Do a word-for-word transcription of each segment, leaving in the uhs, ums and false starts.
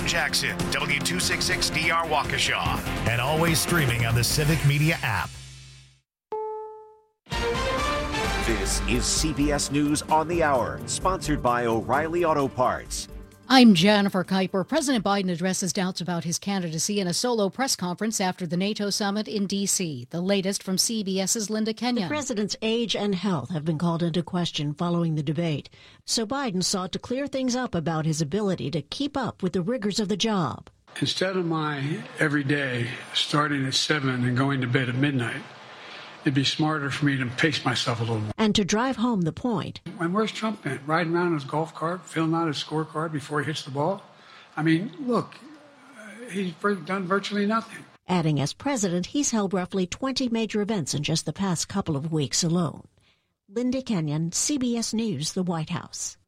Tom Jackson, W two sixty-six D R Waukesha, and always streaming on the Civic Media app. This is C B S News on the Hour, sponsored by O'Reilly Auto Parts. I'm Jennifer Kuiper. President Biden addresses doubts about his candidacy in a solo press conference after the NATO summit in D C. The latest from CBS's Linda Kenyon. The president's age and health have been called into question following the debate. So Biden sought to clear things up about his ability to keep up with the rigors of the job. Instead of my every day starting at seven and going to bed at midnight, it'd be smarter for me to pace myself a little more. And to drive home the point. And where's Trump been? Riding around in his golf cart, filling out his scorecard before he hits the ball? I mean, look, uh, he's done virtually nothing. Adding, as president, he's held roughly twenty major events in just the past couple of weeks alone. Linda Kenyon, C B S News, the White House.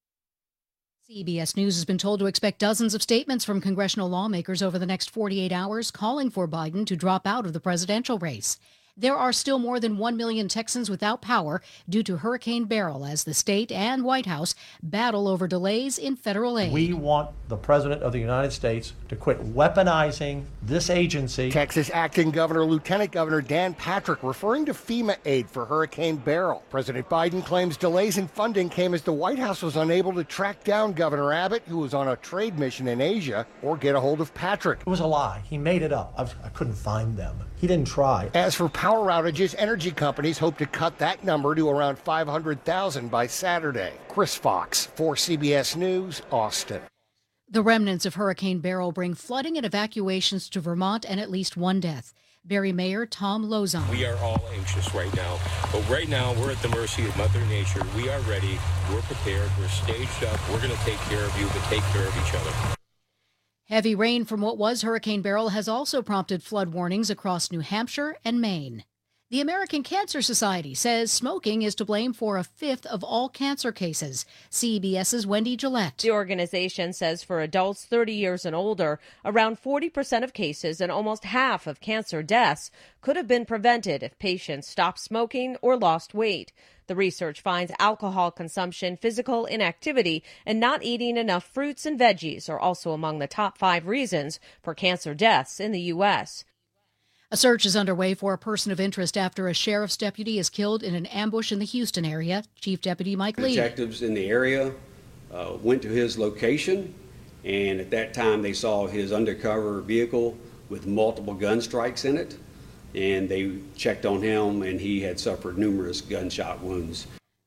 C B S News has been told to expect dozens of statements from congressional lawmakers over the next forty-eight hours calling for Biden to drop out of the presidential race. There are still more than one million Texans without power due to Hurricane Beryl as the state and White House battle over delays in federal aid. We want the President of the United States to quit weaponizing this agency. Texas Acting Governor Lieutenant Governor Dan Patrick referring to FEMA aid for Hurricane Beryl. President Biden claims delays in funding came as the White House was unable to track down Governor Abbott, who was on a trade mission in Asia, or get a hold of Patrick. It was a lie. He made it up. I've, I couldn't find them. He didn't try. As for power outages, energy companies hope to cut that number to around five hundred thousand by Saturday. Chris Fox for C B S News, Austin. The remnants of Hurricane Beryl bring flooding and evacuations to Vermont and at least one death. Barrie Mayor Tom Lozon. We are all anxious right now, but right now we're at the mercy of Mother Nature. We are ready. We're prepared. We're staged up. We're going to take care of you, but take care of each other. Heavy rain from what was Hurricane Beryl has also prompted flood warnings across New Hampshire and Maine. The American Cancer Society says smoking is to blame for a fifth of all cancer cases. CBS's Wendy Gillette. The organization says for adults thirty years and older, around forty percent of cases and almost half of cancer deaths could have been prevented if patients stopped smoking or lost weight. The research finds alcohol consumption, physical inactivity, and not eating enough fruits and veggies are also among the top five reasons for cancer deaths in the U S. A search is underway for a person of interest after a sheriff's deputy is killed in an ambush in the Houston area. Chief Deputy Mike Lee. Detectives in the area uh, went to his location, and at that time they saw his undercover vehicle with multiple gun strikes in it. And they checked on him, and he had suffered numerous gunshot wounds.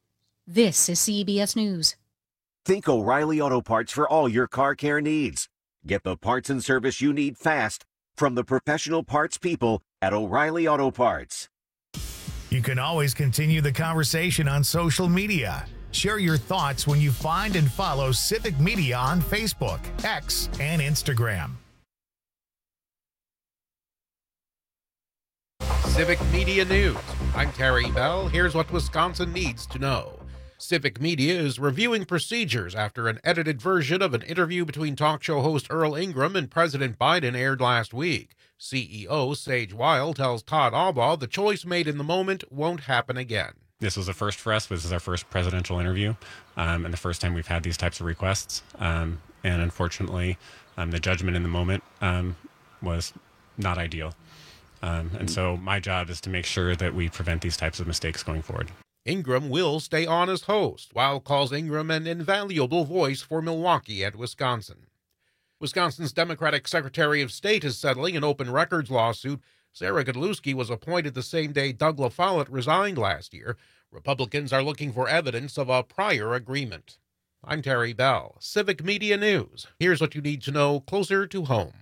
This is C B S News. Think O'Reilly Auto Parts for all your car care needs. Get the parts and service you need fast from the professional parts people at O'Reilly Auto Parts. You can always continue the conversation on social media. Share your thoughts when you find and follow Civic Media on Facebook, X, and Instagram. Civic Media News. I'm Terry Bell. Here's what Wisconsin needs to know. Civic Media is reviewing procedures after an edited version of an interview between talk show host Earl Ingram and President Biden aired last week. C E O Sage Weil tells Todd Albaugh the choice made in the moment won't happen again. This was a first for us. This is our first presidential interview, um, and the first time we've had these types of requests. Um, and unfortunately, um, the judgment in the moment um, was not ideal. Um, and so my job is to make sure that we prevent these types of mistakes going forward. Ingram will stay on as host. Weil calls Ingram an invaluable voice for Milwaukee and Wisconsin. Wisconsin's Democratic Secretary of State is settling an open records lawsuit. Sarah Godlewski was appointed the same day Doug LaFollette resigned last year. Republicans are looking for evidence of a prior agreement. I'm Terry Bell, Civic Media News. Here's what you need to know closer to home.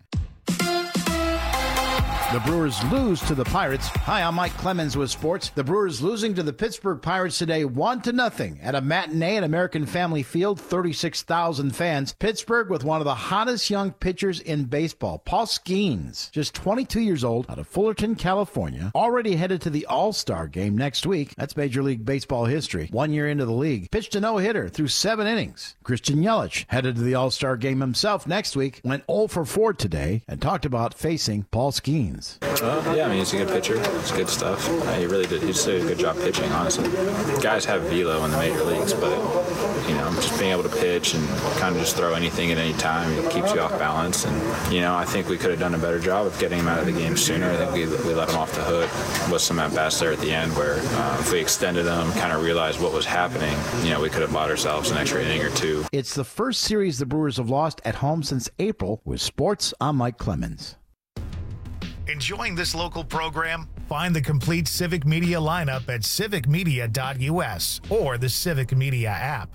The Brewers lose to the Pirates. Hi, I'm Mike Clemens with sports. The Brewers losing to the Pittsburgh Pirates today one to nothing at a matinee at American Family Field, thirty-six thousand fans. Pittsburgh with one of the hottest young pitchers in baseball, Paul Skeens, just twenty-two years old, out of Fullerton, California, already headed to the All-Star game next week. That's Major League Baseball history. One year into the league, pitched a no-hitter through seven innings. Christian Yelich headed to the All-Star game himself next week, went oh for four today, and talked about facing Paul Skeens. Clemens. Uh, yeah, I mean, he's a good pitcher. It's good stuff. Uh, he really did. He just did a good job pitching, honestly. Guys have velo in the major leagues, but, you know, just being able to pitch and kind of just throw anything at any time, it keeps you off balance. And, you know, I think we could have done a better job of getting him out of the game sooner. I think we, we let him off the hook with some at-bats there at the end where uh, if we extended them, kind of realized what was happening, you know, we could have bought ourselves an extra inning or two. It's the first series the Brewers have lost at home since April. With sports, I'm Mike Clemens. Enjoying this local program? Find the complete Civic Media lineup at civic media dot u s or the Civic Media app.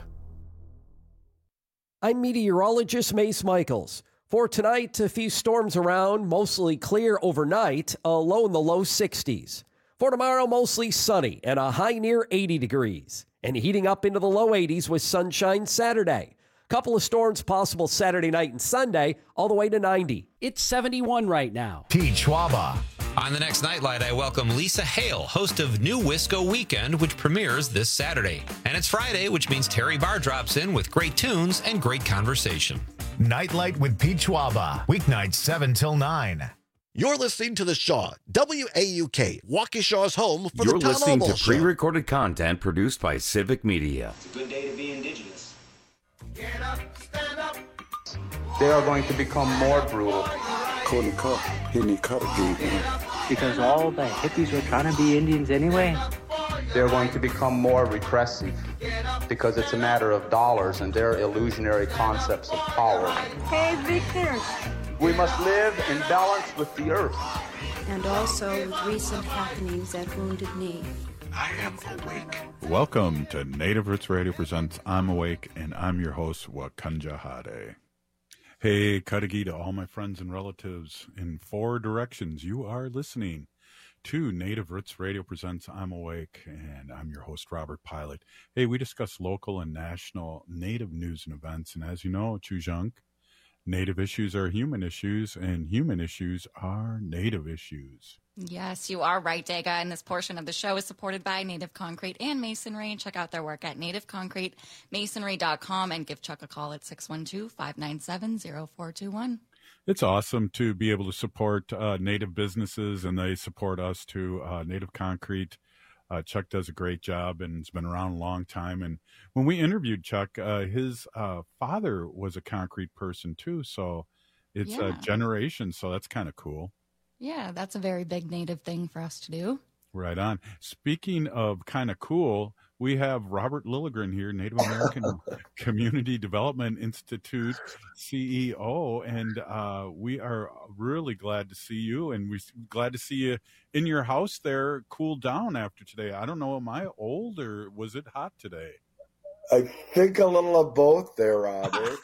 I'm meteorologist Mace Michaels. For tonight, a few storms around, mostly clear overnight, a low in the low sixties. For tomorrow, mostly sunny and a high near eighty degrees. And heating up into the low eighties with sunshine Saturday. Couple of storms possible Saturday night and Sunday, all the way to ninety. It's seventy-one right now. Pete Schwaba. On the next Nightlight, I welcome Lisa Hale, host of New Wisco Weekend, which premieres this Saturday. And it's Friday, which means Terry Barr drops in with great tunes and great conversation. Nightlight with Pete Schwaba. Weeknights seven till nine. You're listening to The Shaw, W A U K, Waukesha's home for You're the Tom listening Albo to Show. pre-recorded content produced by Civic Media. It's a good day to be indigenous. Get up, stand up. They are going to become more brutal. Couldn't cut, hitting cut again. Because all the hippies were trying to be Indians anyway. They're going to become more repressive because it's a matter of dollars and their illusionary concepts of power. Hey, Victor. We must live in balance with the earth. And also with recent happenings at Wounded Knee. I am awake. Welcome to Native Roots Radio presents I'm Awake, and I'm your host, Wakanja Hade. Hey, Kadagi, to all my friends and relatives in four directions, you are listening to Native Roots Radio presents I'm Awake, and I'm your host, Robert Pilot. Hey, we discuss local and national Native news and events, and as you know, Chujunk, Native issues are human issues, and human issues are Native issues. Yes, you are right, Dega. And this portion of the show is supported by Native Concrete and Masonry. Check out their work at native concrete masonry dot com and give Chuck a call at six one two, five nine seven, zero four two one. It's awesome to be able to support uh, Native businesses, and they support us too. Uh, Native Concrete. Uh, Chuck does a great job and has been around a long time. And when we interviewed Chuck, uh, his uh, father was a concrete person too. So it's Yeah. a generation. So that's kind of cool. Yeah, that's a very big Native thing for us to do. Right on. Speaking of kind of cool, we have Robert Lilligren here, Native American Community Development Institute C E O, and uh, we are really glad to see you, and we're glad to see you in your house there, cooled down after today. I don't know, am I old or was it hot today? I think a little of both there, Robert.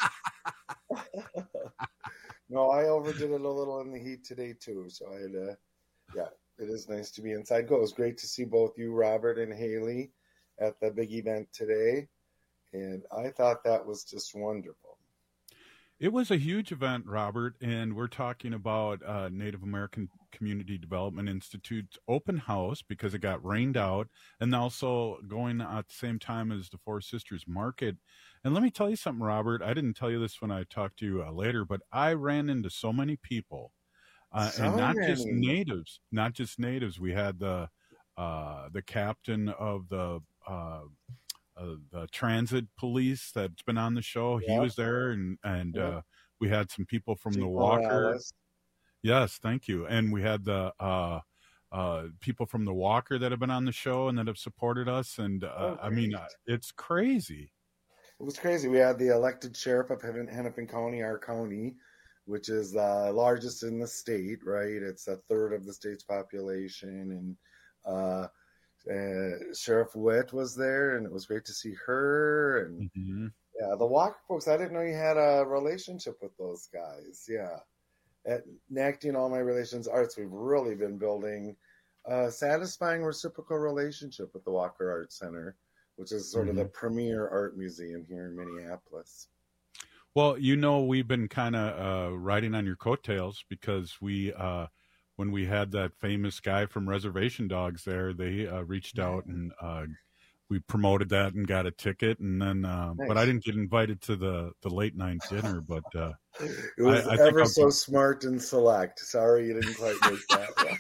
No, I overdid it a little in the heat today too. So I had, uh, yeah, it is nice to be inside. It was great to see both you, Robert and Haley, at the big event today, and I thought that was just wonderful. It was a huge event, Robert, and we're talking about uh, Native American Community Development Institute's open house because it got rained out, and also going at the same time as the Four Sisters Market. And let me tell you something, Robert. I didn't tell you this when I talked to you uh, later, but I ran into so many people, uh, So and not many. just natives, not just natives. We had the uh, the captain of the uh, uh, the transit police that's been on the show. He Yeah. was there, and and Yeah. uh, we had some people from the Chief Walker. Morales. Yes, thank you. And we had the uh, uh, people from the Walker that have been on the show and that have supported us. And uh, Oh, I mean, great. uh, it's crazy. It was crazy. We had the elected sheriff of Hen- Hennepin County, our county, which is the largest in the state, right? It's a third of the state's population. And uh, uh, Sheriff Witt was there, and it was great to see her. And Mm-hmm. yeah, the Walker folks, I didn't know you had a relationship with those guys. Yeah. At Enacting All My Relations Arts, we've really been building a satisfying reciprocal relationship with the Walker Art Center, which is sort Mhm. of the premier art museum here in Minneapolis. Well, you know, we've been kind of uh, riding on your coattails because we, uh, when we had that famous guy from Reservation Dogs there, they uh, reached out and uh, we promoted that and got a ticket, and then uh, Nice. but I didn't get invited to the the late night dinner. But uh, it was I, I ever think so I'll, smart and select. Sorry you didn't quite make that.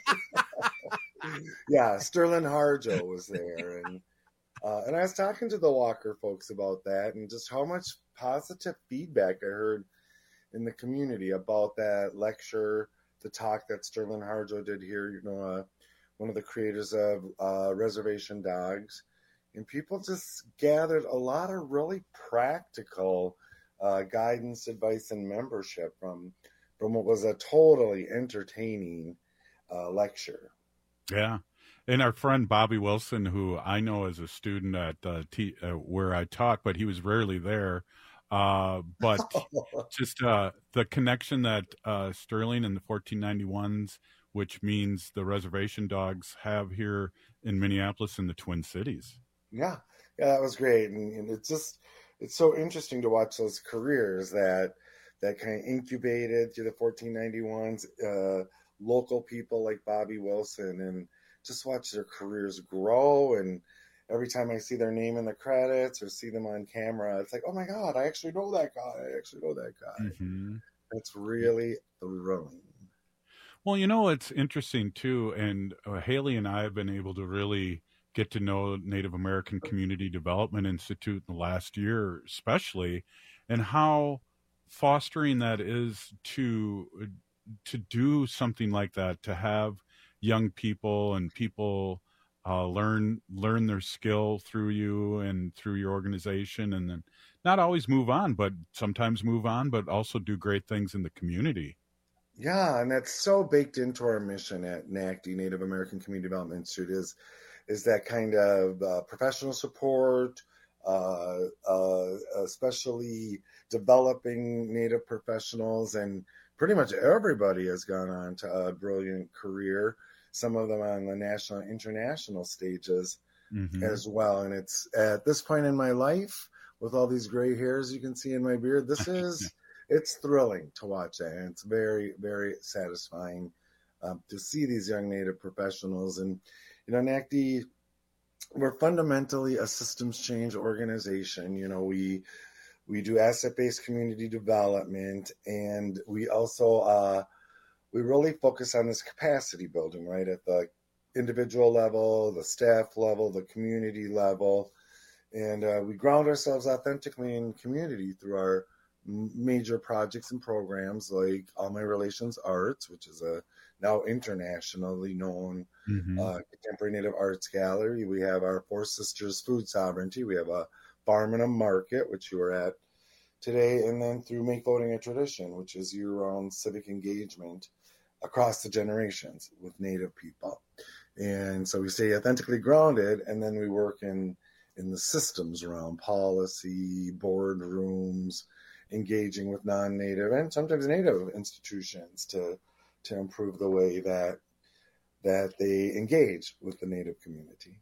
Yeah, Sterling Harjo was there, and uh, and I was talking to the Walker folks about that, and just how much positive feedback I heard in the community about that lecture, the talk that Sterling Harjo did here. You know, uh, one of the creators of uh, Reservation Dogs, and people just gathered a lot of really practical uh, guidance, advice, and membership from from what was a totally entertaining uh, lecture. yeah. And our friend Bobby Wilson, who I know as a student at uh, T, uh, where I taught, but he was rarely there. Uh, but just uh, the connection that uh, Sterling and the fourteen ninety-ones, which means the Reservation Dogs, have here in Minneapolis and the Twin Cities. Yeah, yeah, that was great, and, and it's just it's so interesting to watch those careers that that kind of incubated through the fourteen ninety-ones, uh, local people like Bobby Wilson, and just watch their careers grow. And every time I see their name in the credits or see them on camera, it's like, oh my God, I actually know that guy. I actually know that guy. Mm-hmm. It's really thrilling. Well, you know, it's interesting too. And uh, Haley and I have been able to really get to know Native American Community Development Institute in the last year, especially, and how fostering that is to to do something like that, to have young people and people uh, learn learn their skill through you and through your organization, and then not always move on, but sometimes move on, but also do great things in the community. Yeah, and that's so baked into our mission at N A C D, Native American Community Development Institute, is is that kind of uh, professional support, uh, uh, especially developing Native professionals, and pretty much everybody has gone on to a brilliant career, some of them on the national and international stages mm-hmm. as well. And it's at this point in my life, with all these gray hairs you can see in my beard, this is, it's thrilling to watch that. And it's very, very satisfying um, to see these young Native professionals. And, you know, N A C D, we're fundamentally a systems change organization. You know, we, we do asset-based community development, and we also, uh, we really focus on this capacity building, right, at the individual level, the staff level, the community level. And uh, we ground ourselves authentically in community through our major projects and programs like All My Relations Arts, which is a now internationally known mm-hmm. uh, contemporary Native arts gallery. We have our Four Sisters Food Sovereignty. We have a farm and a market, which you were at today, and then through Make Voting a Tradition, which is year-round civic engagement across the generations with Native people. And so we stay authentically grounded, and then we work in in the systems around policy, boardrooms, engaging with non-Native and sometimes Native institutions to to improve the way that that they engage with the Native community.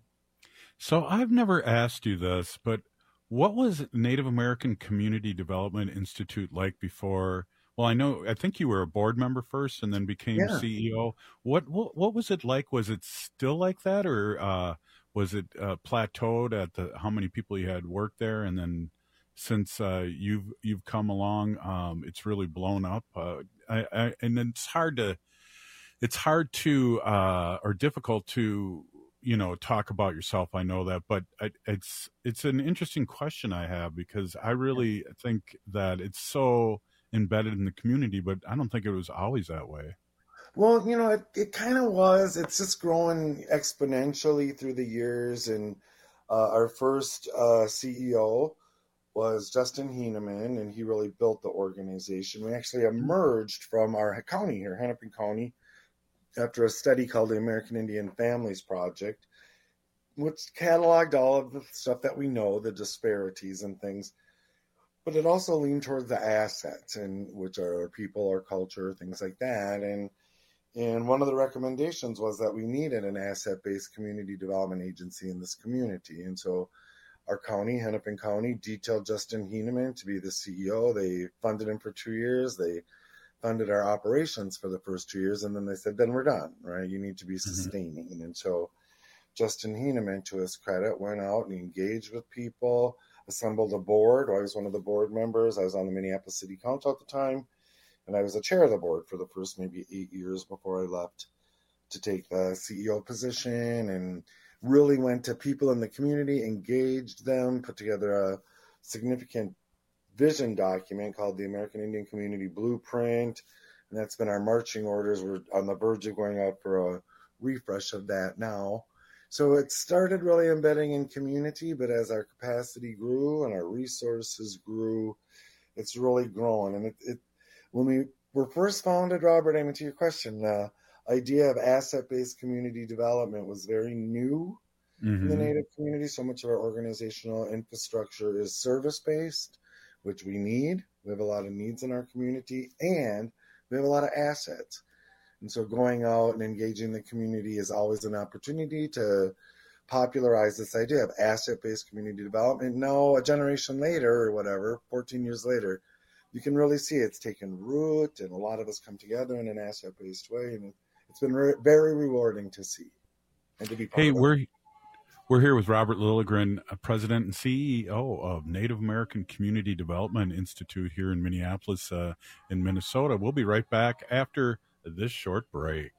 So I've never asked you this, but what was Native American Community Development Institute like before? Well, I know, I think you were a board member first and then became yeah. C E O. What, what what was it like? Was it still like that, or uh, was it uh, plateaued at the how many people you had worked there, and then since uh, you've you've come along, um, it's really blown up? Uh, I, I, and it's hard to it's hard to uh, or difficult to you know talk about yourself. I know that, but I, it's it's an interesting question I have, because I really think that it's so embedded in the community, but I don't think it was always that way. Well, you know, it, it kind of was. It's just growing exponentially through the years. And uh, our first uh, C E O was Justin Heineman, and he really built the organization. We actually emerged from our county here, Hennepin County, after a study called the American Indian Families Project, which cataloged all of the stuff that we know, the disparities and things. But it also leaned towards the assets, and which are our people, our culture, things like that. And and one of the recommendations was that we needed an asset-based community development agency in this community. And so our county, Hennepin County, detailed Justin Heineman to be the C E O. They funded him for two years. They funded our operations for the first two years. And then they said, then we're done, right? You need to be sustaining. Mm-hmm. And so Justin Heineman, to his credit, went out and engaged with people, assembled a board. I was one of the board members. I was on the Minneapolis City Council at the time, and I was the chair of the board for the first maybe eight years before I left to take the C E O position, and really went to people in the community, engaged them, put together a significant vision document called the American Indian Community Blueprint, and that's been our marching orders. We're on the verge of going out for a refresh of that now. So it started really embedding in community, but as our capacity grew and our resources grew, it's really grown. And it, it when we were first founded, Robert, I mean, to your question, the idea of asset-based community development was very new mm-hmm. in the Native community. So much of our organizational infrastructure is service-based, which we need. We have a lot of needs in our community, and we have a lot of assets. And so going out and engaging the community is always an opportunity to popularize this idea of asset-based community development. Now, a generation later or whatever, fourteen years later, you can really see it's taken root, and a lot of us come together in an asset-based way. And it's been re- very rewarding to see and to be part hey, of it. we're We're here with Robert Lilligren, President and C E O of Native American Community Development Institute here in Minneapolis, uh, in Minnesota. We'll be right back after this short break.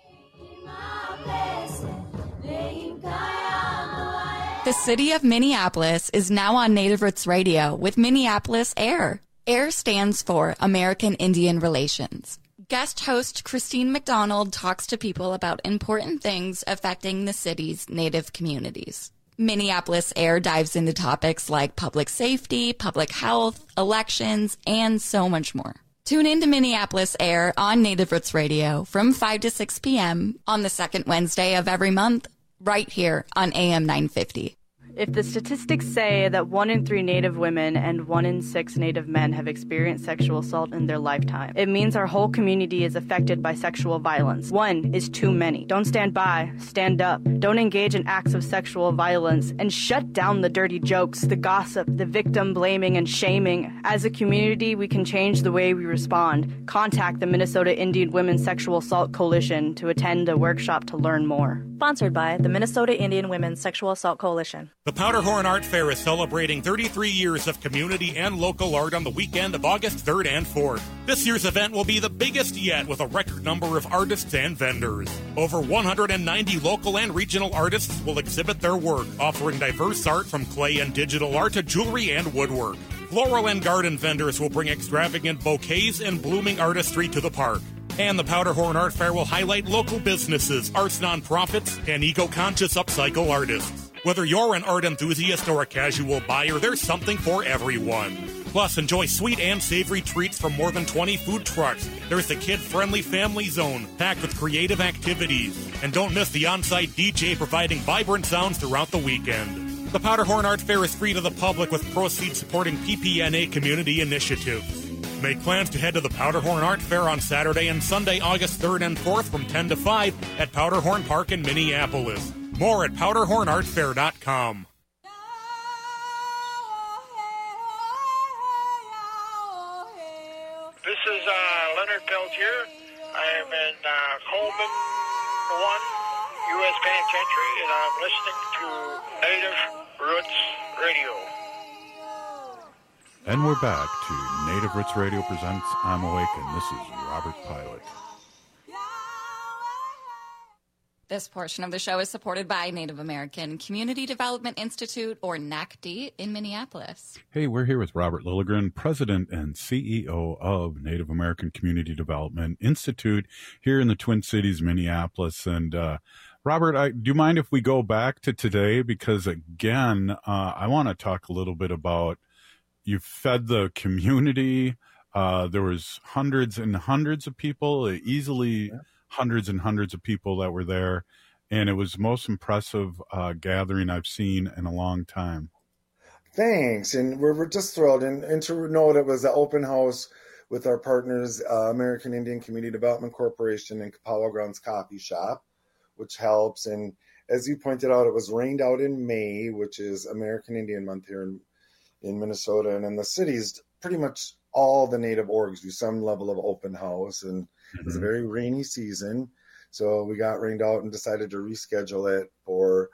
The city of Minneapolis is now on Native Roots Radio with Minneapolis AIR. AIR stands for American Indian Relations. Guest host Christine McDonald talks to people about important things affecting the city's Native communities. Minneapolis AIR dives into topics like public safety, public health, elections, and so much more. Tune in to Minneapolis AIR on Native Roots Radio from five to six p.m. on the second Wednesday of every month, right here on A M nine fifty. If the statistics say that one in three Native women and one in six Native men have experienced sexual assault in their lifetime, it means our whole community is affected by sexual violence. One is too many. Don't stand by, stand up. Don't engage in acts of sexual violence, and shut down the dirty jokes, the gossip, the victim blaming and shaming. As a community, we can change the way we respond. Contact the Minnesota Indian Women's Sexual Assault Coalition to attend a workshop to learn more. Sponsored by the Minnesota Indian Women's Sexual Assault Coalition. The Powderhorn Art Fair is celebrating thirty-three years of community and local art on the weekend of August third and fourth. This year's event will be the biggest yet, with a record number of artists and vendors. Over one hundred ninety local and regional artists will exhibit their work, offering diverse art from clay and digital art to jewelry and woodwork. Floral and garden vendors will bring extravagant bouquets and blooming artistry to the park. And the Powderhorn Art Fair will highlight local businesses, arts nonprofits, and eco-conscious upcycle artists. Whether you're an art enthusiast or a casual buyer, there's something for everyone. Plus, enjoy sweet and savory treats from more than twenty food trucks. There's the kid-friendly family zone, packed with creative activities. And don't miss the on-site D J providing vibrant sounds throughout the weekend. The Powderhorn Art Fair is free to the public, with proceeds supporting P P N A community initiatives. Make plans to head to the Powderhorn Art Fair on Saturday and Sunday, August third and fourth from ten to five at Powderhorn Park in Minneapolis. More at powderhorn art fair dot com. This is uh, Leonard Peltier. I am in uh, Coleman one, U S Penitentiary, and I'm listening to Native Roots Radio. And we're back to Native Roots Radio presents I'm Awake, and this is Robert Pilot. This portion of the show is supported by Native American Community Development Institute, or N A C D, in Minneapolis. Hey, we're here with Robert Lilligren, President and C E O of Native American Community Development Institute here in the Twin Cities, Minneapolis. And uh, Robert, I, do you mind if we go back to today? Because again, uh, I want to talk a little bit about, you fed the community. Uh, there was hundreds and hundreds of people, easily yeah. hundreds and hundreds of people that were there. And it was the most impressive uh, gathering I've seen in a long time. Thanks. And we're, we're just thrilled. And, and to note, it was an open house with our partners, uh, American Indian Community Development Corporation and Kapawa Grounds Coffee Shop, which helps. And as you pointed out, it was rained out in May, which is American Indian Month here in, in Minnesota. And in the cities, pretty much all the Native orgs do some level of open house. And mm-hmm. it was a very rainy season. So we got rained out and decided to reschedule it for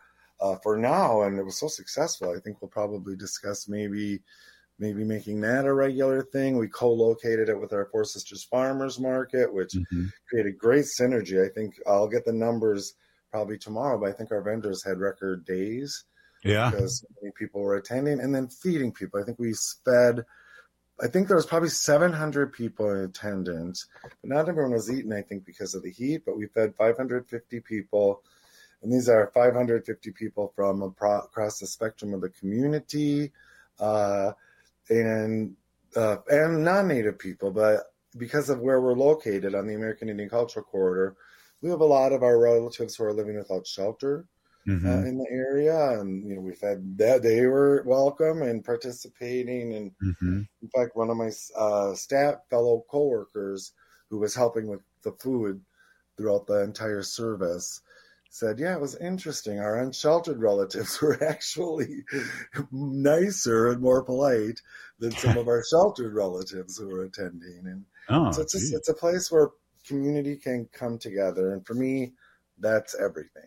uh, for now, and it was so successful. I think we'll probably discuss maybe maybe making that a regular thing. We co-located it with our Four Sisters Farmers Market, which mm-hmm. created great synergy. I think I'll get the numbers probably tomorrow, but I think our vendors had record days. Yeah. Because so many people were attending, and then feeding people. I think we fed, I think there was probably seven hundred people in attendance, but not everyone was eating, I think, because of the heat, but we fed five hundred fifty people. And these are five hundred fifty people from across the spectrum of the community, uh, and uh, and non-Native people. But because of where we're located on the American Indian Cultural Corridor, we have a lot of our relatives who are living without shelter mm-hmm. uh, in the area. And, you know, we've had that. They were welcome and participating. And mm-hmm. in fact, one of my uh, staff fellow coworkers who was helping with the food throughout the entire service said, yeah, it was interesting. Our unsheltered relatives were actually nicer and more polite than some of our sheltered relatives who were attending. And oh, so it's, just, it's a place where community can come together. And for me, that's everything.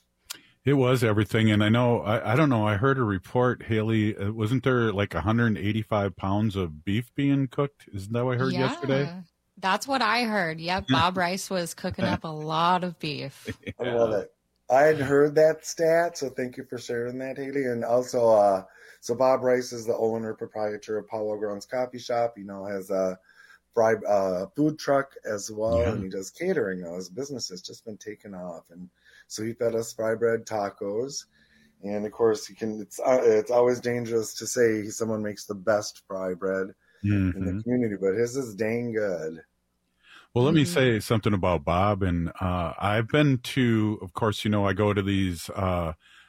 It was everything. And I know, I, I don't know, I heard a report, Haley, uh, wasn't there like one hundred eighty-five pounds of beef being cooked? Isn't that what I heard yeah. yesterday? That's what I heard. Yep, Bob Rice was cooking up a lot of beef. I love it. I had heard that stat, so thank you for sharing that, Haley. And also, uh, so Bob Rice is the owner, proprietor of Powell Grounds Coffee Shop. He now has a fry, uh, food truck as well, yeah. and he does catering now. His business has just been taken off. And so he fed us fry bread tacos. And, of course, he can. It's uh, it's always dangerous to say someone makes the best fry bread mm-hmm. in the community, but his is dang good. Well, let me say something about Bob. And uh, I've been to, of course, you know, I go to these, uh,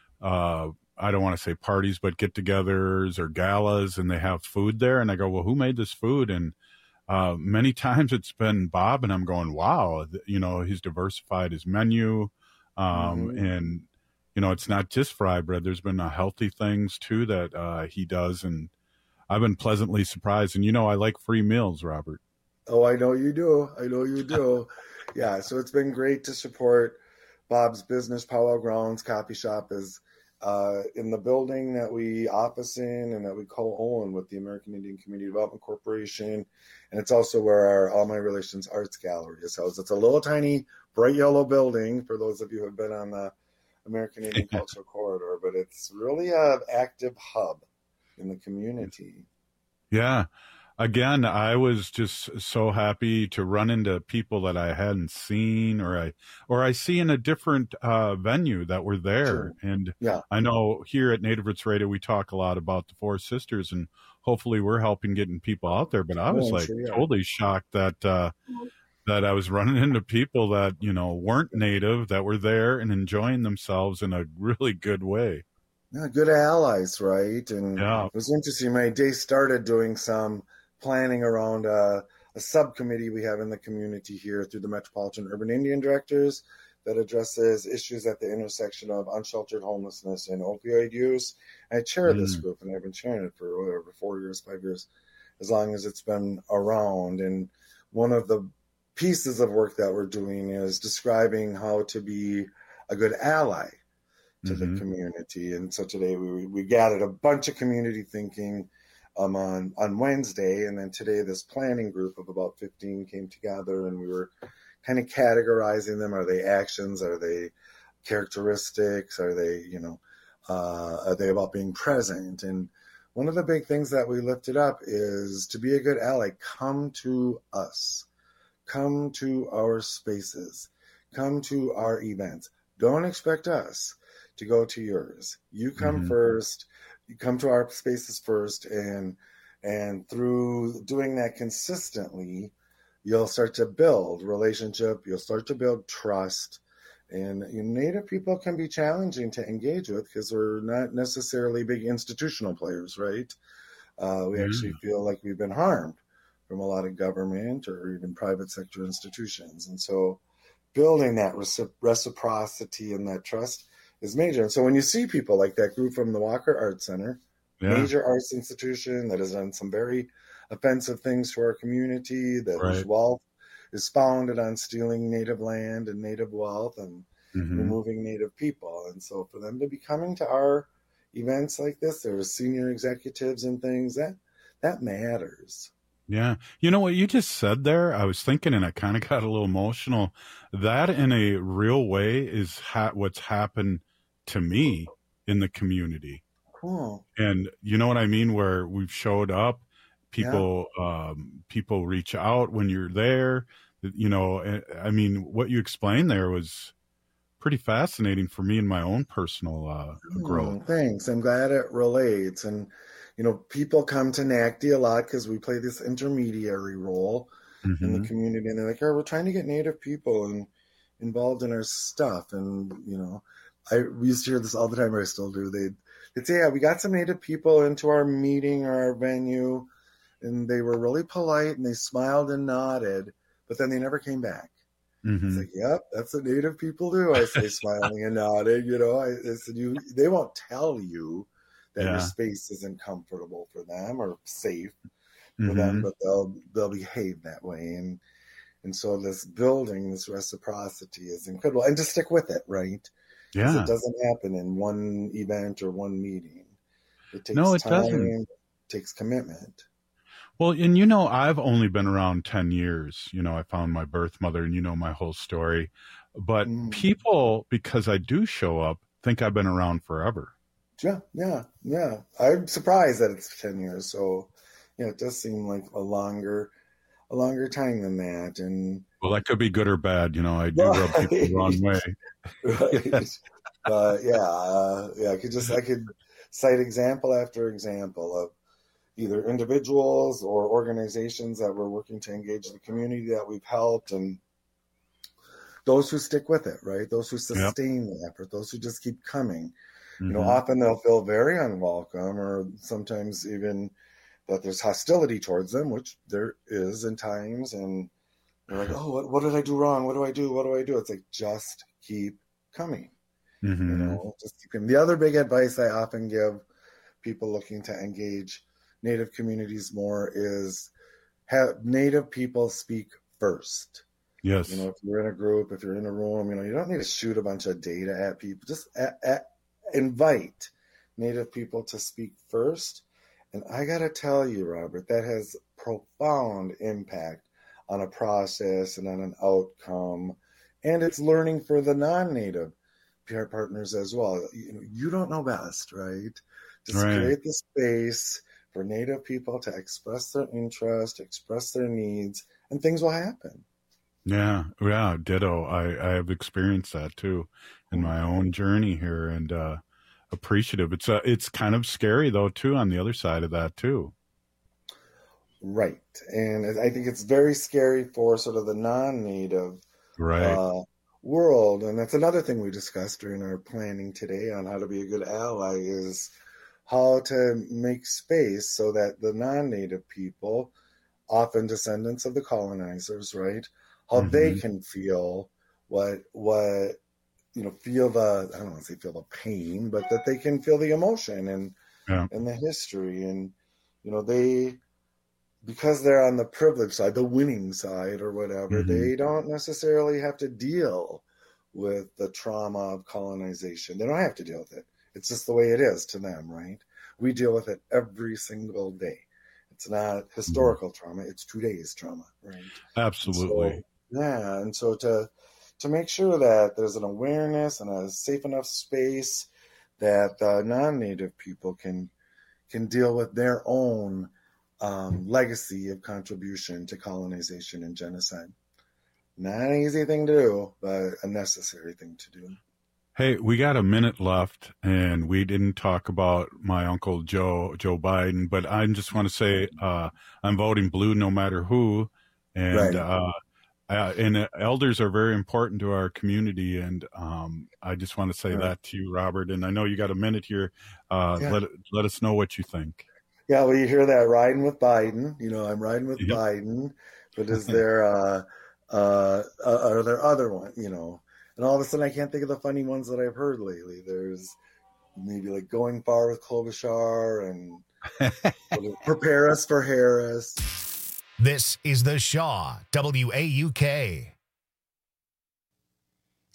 uh, I don't want to say parties, but get-togethers or galas, and they have food there. And I go, well, who made this food? And uh, many times it's been Bob, and I'm going, wow, you know, he's diversified his menu. Um, mm-hmm. And, you know, it's not just fry bread. There's been uh, healthy things, too, that uh, he does. And I've been pleasantly surprised. And, you know, I like free meals, Robert. Oh, I know you do. I know you do. Yeah, so it's been great to support Bob's business. Powell Grounds Coffee Shop is uh, in the building that we office in and that we co-own with the American Indian Community Development Corporation. And it's also where our All My Relations Arts Gallery is housed. It's a little tiny bright yellow building for those of you who have been on the American Indian Cultural Corridor, but it's really an active hub in the community. Yeah. Again, I was just so happy to run into people that I hadn't seen, or I, or I see in a different uh, venue that were there. Sure. And yeah. I know here at Native Roots Radio, we talk a lot about the Four Sisters, and hopefully we're helping getting people out there. But I was oh, like sure, yeah. totally shocked that uh, that I was running into people that, you know, weren't Native, that were there and enjoying themselves in a really good way. Yeah, good allies, right? And yeah. it was interesting. My day started doing some planning around uh, a subcommittee we have in the community here through the Metropolitan Urban Indian Directors that addresses issues at the intersection of unsheltered homelessness and opioid use. And I chair mm. this group, and I've been chairing it for whatever, four years, five years, as long as it's been around. And one of the pieces of work that we're doing is describing how to be a good ally to mm-hmm. the community. And so today we, we gathered a bunch of community thinking Um, on, on Wednesday, and then today this planning group of about fifteen came together, and we were kind of categorizing them. Are they actions? Are they characteristics? Are they, you know, uh, are they about being present? And one of the big things that we lifted up is to be a good ally, come to us. Come to our spaces. Come to our events. Don't expect us to go to yours. You come mm-hmm. first. You come to our spaces first, and and through doing that consistently, you'll start to build relationship. You'll start to build trust. And you know, Native people can be challenging to engage with because we're not necessarily big institutional players, right? Uh, we mm-hmm. actually feel like we've been harmed from a lot of government or even private sector institutions. And so building that recipro- reciprocity and that trust is major. And so when you see people like that group from the Walker Arts Center, yeah. major arts institution that has done some very offensive things to our community, that right. whose wealth is founded on stealing Native land and Native wealth, and mm-hmm. removing Native people. And so for them to be coming to our events like this, there's senior executives and things, that that matters. Yeah. You know what you just said there? I was thinking, and I kind of got a little emotional. That in a real way is ha- what's happened to me in the community. Cool. And you know what I mean? Where we've showed up, people, yeah. um, people reach out when you're there, you know, I mean, what you explained there was pretty fascinating for me in my own personal uh, growth. Oh, thanks. I'm glad it relates. And, you know, people come to N A C D a lot because we play this intermediary role mm-hmm. in the community. And they're like, oh, we're trying to get Native people and involved in our stuff. And, you know, I we used to hear this all the time, or I still do. They'd, they'd say, yeah, we got some Native people into our meeting or our venue, and they were really polite and they smiled and nodded, but then they never came back. Mm-hmm. It's like, yep, that's what Native people do. I say, smiling and nodding, you know, I, I said, you, they won't tell you that yeah. your space isn't comfortable for them or safe for mm-hmm. them, but they'll, they'll behave that way. And, and so this building, this reciprocity is incredible, and to stick with it, right? Yeah. It doesn't happen in one event or one meeting. It takes no, it time, doesn't. It takes commitment. Well, and you know, I've only been around ten years. You know, I found my birth mother, and you know my whole story. But mm. people, because I do show up, think I've been around forever. Yeah, yeah, yeah. I'm surprised that it's ten years. So, yeah, it does seem like a longer, a longer time than that. And well, that could be good or bad. You know, I do right. rub people the wrong way. Right. But yeah, uh, yeah. I could just, I could cite example after example of either individuals or organizations that were working to engage the community that we've helped, and those who stick with it, right? Those who sustain yep. the effort, those who just keep coming. Mm-hmm. You know, often they'll feel very unwelcome, or sometimes even that there's hostility towards them, which there is in times. And they're like, oh, what, what did I do wrong? What do I do? What do I do? It's like, just keep coming. Mm-hmm. You know, just keep coming. The other big advice I often give people looking to engage Native communities more is have Native people speak first. Yes. You know, if you're in a group, if you're in a room, you know, you don't need to shoot a bunch of data at people. Just at, at, invite Native people to speak first. And I got to tell you, Robert, that has profound impact on a process and on an outcome. And it's learning for the non-Native P R partners as well. You know, you don't know best, right? Just right. create the space for Native people to express their interest, express their needs, and things will happen. Yeah, yeah, ditto. I, I have experienced that too in my own journey here, and uh, appreciative. It's uh, it's kind of scary though too on the other side of that too. Right, and I think it's very scary for sort of the non-Native right. uh, world, and that's another thing we discussed during our planning today on how to be a good ally is how to make space so that the non-Native people, often descendants of the colonizers, right, how mm-hmm. they can feel what, what, you know, feel the, I don't want to say feel the pain, but that they can feel the emotion and, yeah. and the history. And, you know, they, because they're on the privileged side, the winning side or whatever, mm-hmm. they don't necessarily have to deal with the trauma of colonization. They don't have to deal with it. It's just the way it is to them, right? We deal with it every single day. It's not historical mm-hmm. trauma, it's today's trauma, right? Absolutely. So, yeah, and so to to make sure that there's an awareness and a safe enough space that the non-Native people can can deal with their own um, legacy of contribution to colonization and genocide. Not an easy thing to do, but a necessary thing to do. Hey, we got a minute left, and we didn't talk about my Uncle Joe, Joe Biden, but I just want to say uh, I'm voting blue no matter who, and right. uh, uh, and uh, elders are very important to our community, and um, I just want to say right. that to you, Robert, and I know you got a minute here. Uh, yeah. Let let us know what you think. Yeah, well, you hear that, riding with Biden. You know, I'm riding with yep. Biden, but is there, uh, uh, uh, are there other ones, you know? And all of a sudden, I can't think of the funny ones that I've heard lately. There's maybe like Going Far with Klobuchar and Prepare Us for Harris. This is the Shaw, W A U K.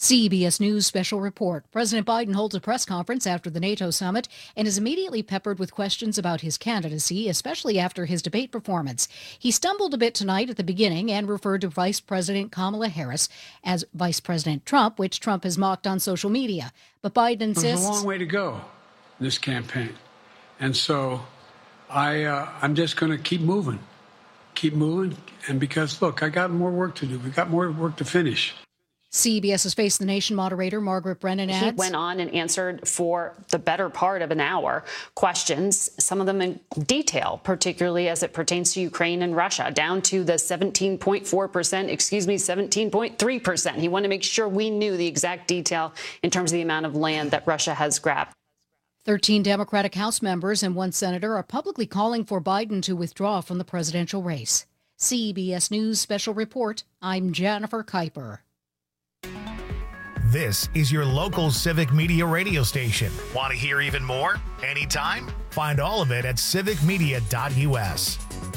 C B S News special report. President Biden holds a press conference after the NATO summit and is immediately peppered with questions about his candidacy, especially after his debate performance. He stumbled a bit tonight at the beginning and referred to Vice President Kamala Harris as Vice President Trump, which Trump has mocked on social media. But Biden insists... There's a long way to go in this campaign. And so I, uh, I'm just going to keep moving, keep moving. And because, look, I got more work to do. We got more work to finish. CBS's Face the Nation moderator Margaret Brennan adds. He went on and answered for the better part of an hour questions, some of them in detail, particularly as it pertains to Ukraine and Russia, down to the seventeen point four percent, excuse me, seventeen point three percent. He wanted to make sure we knew the exact detail in terms of the amount of land that Russia has grabbed. Thirteen Democratic House members and one senator are publicly calling for Biden to withdraw from the presidential race. C B S News special report. I'm Jennifer Kuiper. This is your local civic media radio station. Want to hear even more? Anytime? Find all of it at civic media dot U S.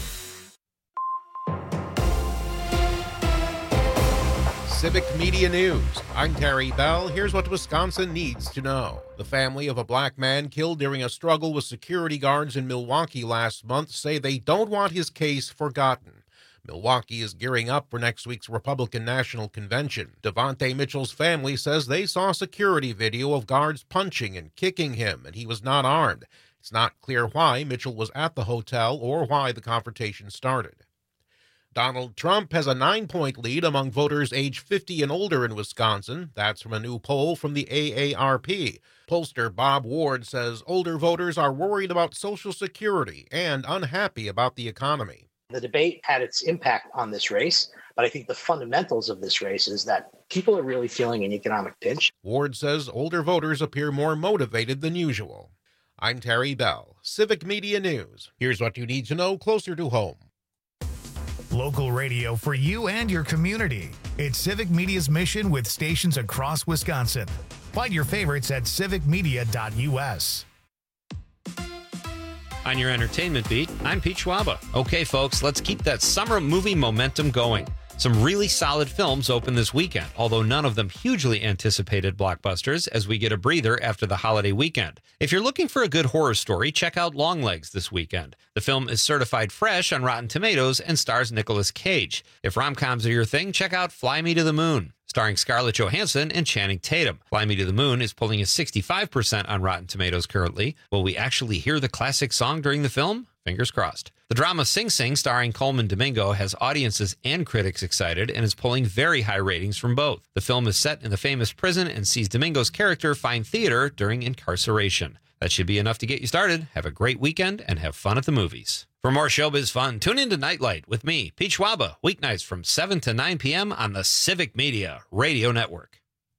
Civic Media News. I'm Terry Bell. Here's what Wisconsin needs to know. The family of a black man killed during a struggle with security guards in Milwaukee last month say they don't want his case forgotten. Milwaukee is gearing up for next week's Republican National Convention. Devontae Mitchell's family says they saw security video of guards punching and kicking him, and he was not armed. It's not clear why Mitchell was at the hotel or why the confrontation started. Donald Trump has a nine-point lead among voters age fifty and older in Wisconsin. That's from a new poll from the A A R P. Pollster Bob Ward says older voters are worried about Social Security and unhappy about the economy. The debate had its impact on this race, but I think the fundamentals of this race is that people are really feeling an economic pinch. Ward says older voters appear more motivated than usual. I'm Terry Bell, Civic Media News. Here's what you need to know closer to home. Local radio for you and your community. It's Civic Media's mission with stations across Wisconsin. Find your favorites at civic media dot U S. On your entertainment beat, I'm Pete Schwaba. Okay, folks, let's keep that summer movie momentum going. Some really solid films open this weekend, although none of them hugely anticipated blockbusters as we get a breather after the holiday weekend. If you're looking for a good horror story, check out Longlegs this weekend. The film is certified fresh on Rotten Tomatoes and stars Nicolas Cage. If rom-coms are your thing, check out Fly Me to the Moon, starring Scarlett Johansson and Channing Tatum. Fly Me to the Moon is pulling a sixty-five percent on Rotten Tomatoes currently. Will we actually hear the classic song during the film? Fingers crossed. The drama Sing Sing, starring Coleman Domingo, has audiences and critics excited and is pulling very high ratings from both. The film is set in the famous prison and sees Domingo's character find theater during incarceration. That should be enough to get you started. Have a great weekend and have fun at the movies. For more showbiz fun, tune in to Nightlight with me, Pete Schwaba, weeknights from seven to nine p.m. on the Civic Media Radio Network.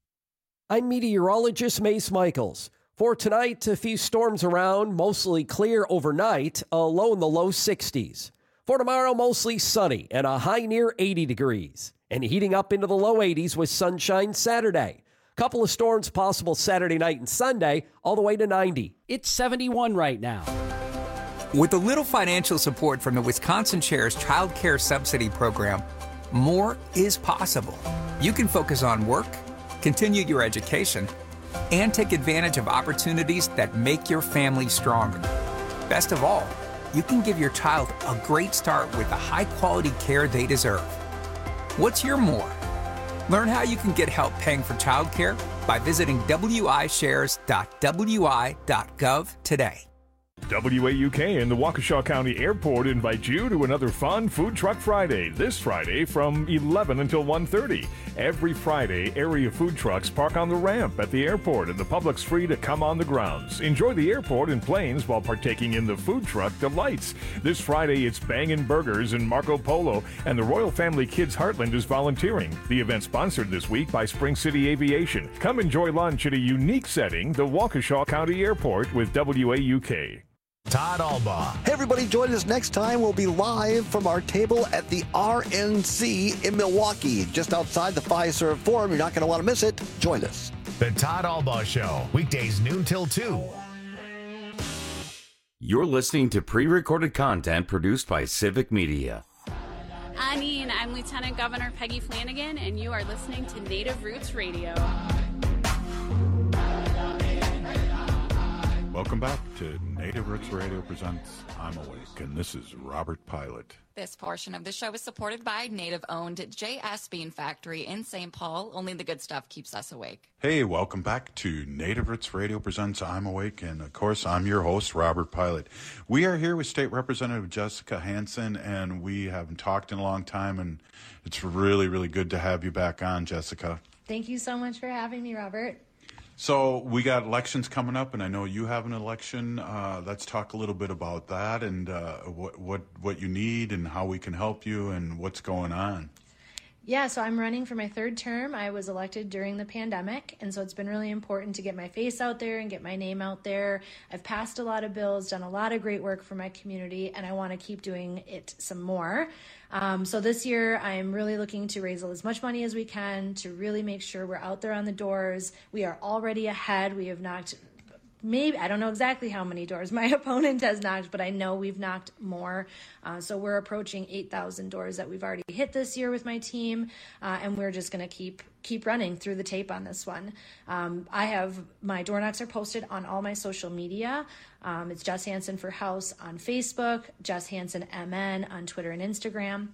I'm meteorologist Mace Michaels. For tonight, a few storms around, mostly clear overnight, a low in the low sixties. For tomorrow, mostly sunny and a high near eighty degrees. And heating up into the low eighties with sunshine Saturday. Couple of storms possible Saturday night and Sunday, all the way to ninety. It's seventy-one right now. With a little financial support from the Wisconsin Shares Child Care Subsidy Program, more is possible. You can focus on work, continue your education, and take advantage of opportunities that make your family stronger. Best of all, you can give your child a great start with the high-quality care they deserve. What's your more? Learn how you can get help paying for childcare by visiting w i shares dot w i dot gov today. W A U K and the Waukesha County Airport invite you to another fun Food Truck Friday this Friday from eleven until one thirty. Every Friday, area food trucks park on the ramp at the airport and the public's free to come on the grounds. Enjoy the airport and planes while partaking in the food truck delights. This Friday, it's Bangin' Burgers and Marco Polo, and the Royal Family Kids Heartland is volunteering. The event sponsored this week by Spring City Aviation. Come enjoy lunch at a unique setting, the Waukesha County Airport with W A U K. Todd Albaugh. Hey, everybody, join us next time. We'll be live from our table at the R N C in Milwaukee, just outside the Fiserv Forum. You're not going to want to miss it. Join us. The Todd Albaugh Show, weekdays noon till two. You're listening to pre-recorded content produced by Civic Media. I mean, I I'm Lieutenant Governor Peggy Flanagan, and you are listening to Native Roots Radio. Welcome back to Native Roots Radio presents I'm Awake, and this is Robert Pilot. This portion of the show is supported by Native-owned J S Bean Factory in Saint Paul. Only the good stuff keeps us awake. Hey, welcome back to Native Roots Radio presents I'm Awake, and of course, I'm your host, Robert Pilot. We are here with State Representative Jessica Hansen, and we haven't talked in a long time, and it's really, really good to have you back on, Jessica. Thank you so much for having me, Robert. So we got elections coming up, and I know you have an election. Uh, let's talk a little bit about that and uh, what what what you need and how we can help you and what's going on. Yeah, so I'm running for my third term. I was elected during the pandemic, and so it's been really important to get my face out there and get my name out there. I've passed a lot of bills, done a lot of great work for my community, and I want to keep doing it some more. Um, so this year, I'm really looking to raise as much money as we can to really make sure we're out there on the doors. We are already ahead. We have knocked maybe, I don't know exactly how many doors my opponent has knocked, but I know we've knocked more. Uh, so we're approaching eight thousand doors that we've already hit this year with my team, uh, and we're just going to keep keep running through the tape on this one. Um, I have, my door knocks are posted on all my social media. Um, it's Jess Hansen for House on Facebook, Jess Hansen M N on Twitter and Instagram.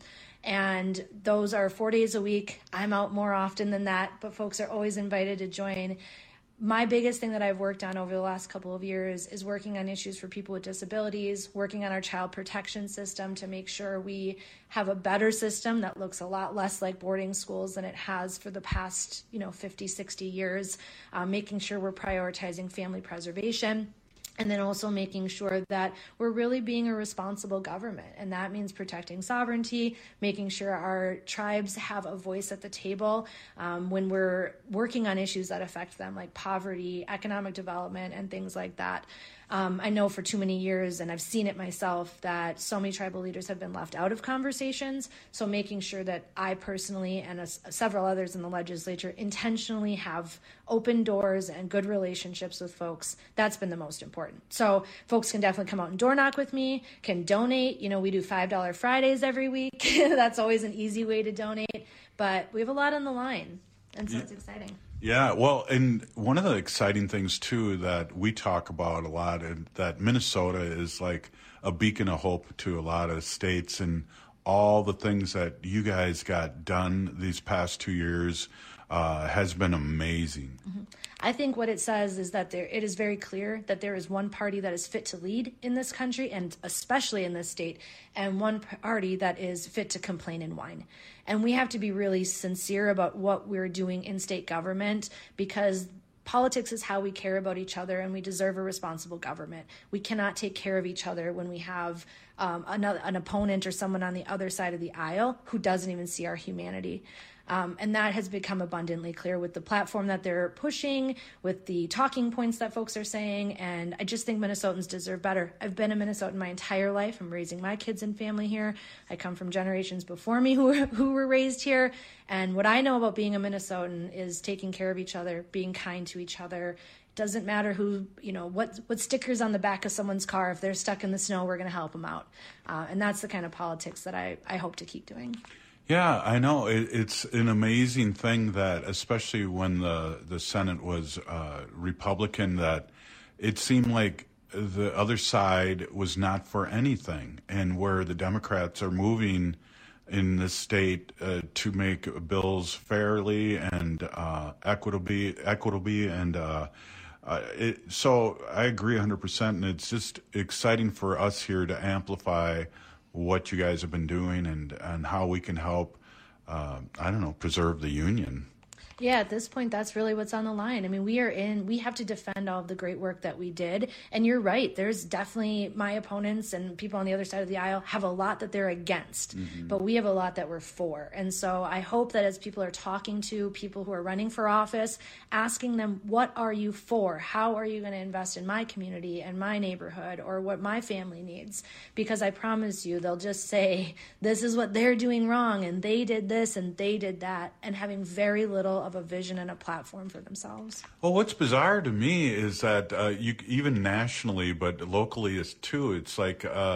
And those are four days a week. I'm out more often than that, but folks are always invited to join. My biggest thing that I've worked on over the last couple of years is working on issues for people with disabilities, working on our child protection system to make sure we have a better system that looks a lot less like boarding schools than it has for the past, you know, fifty, sixty years, uh, making sure we're prioritizing family preservation. And then also making sure that we're really being a responsible government. And that means protecting sovereignty, making sure our tribes have a voice at the table um, when we're working on issues that affect them, like poverty, economic development, and things like that. Um, I know for too many years, and I've seen it myself, that so many tribal leaders have been left out of conversations. So making sure that I personally and a, several others in the legislature intentionally have open doors and good relationships with folks, that's been the most important. So folks can definitely come out and door knock with me, can donate. You know, we do five dollar Fridays every week. That's always an easy way to donate. But we have a lot on the line, and so yeah. It's exciting. Yeah, well, and one of the exciting things, too, that we talk about a lot, and that Minnesota is like a beacon of hope to a lot of states, and all the things that you guys got done these past two years uh, has been amazing. Mm-hmm. I think what it says is that there, it is very clear that there is one party that is fit to lead in this country, and especially in this state, and one party that is fit to complain and whine. And we have to be really sincere about what we're doing in state government, because politics is how we care about each other, and we deserve a responsible government. We cannot take care of each other when we have um, another, an opponent or someone on the other side of the aisle who doesn't even see our humanity. Um, and that has become abundantly clear with the platform that they're pushing, with the talking points that folks are saying. And I just think Minnesotans deserve better. I've been a Minnesotan my entire life. I'm raising my kids and family here. I come from generations before me who were, who were raised here. And what I know about being a Minnesotan is taking care of each other, being kind to each other. It doesn't matter who, you know, what, what stickers on the back of someone's car. If they're stuck in the snow, we're going to help them out. Uh, and that's the kind of politics that I, I hope to keep doing. Yeah, I know. It, it's an amazing thing that, especially when the, the Senate was uh, Republican, that it seemed like the other side was not for anything. And where the Democrats are moving in this state uh, to make bills fairly and uh, equitably, equitably and uh, uh, it, so I agree one hundred percent. And it's just exciting for us here to amplify what you guys have been doing and, and how we can help, uh, I don't know, preserve the union. Yeah, at this point, that's really what's on the line. I mean, we are in, we have to defend all of the great work that we did. And you're right, there's definitely, my opponents and people on the other side of the aisle have a lot that they're against, mm-hmm. but we have a lot that we're for. And so I hope that as people are talking to people who are running for office, asking them, what are you for? How are you going to invest in my community and my neighborhood or what my family needs? Because I promise you, they'll just say, this is what they're doing wrong, and they did this and they did that, and having very little of a vision and a platform for themselves. Well, what's bizarre to me is that uh, you even nationally, but locally as too, it's like uh,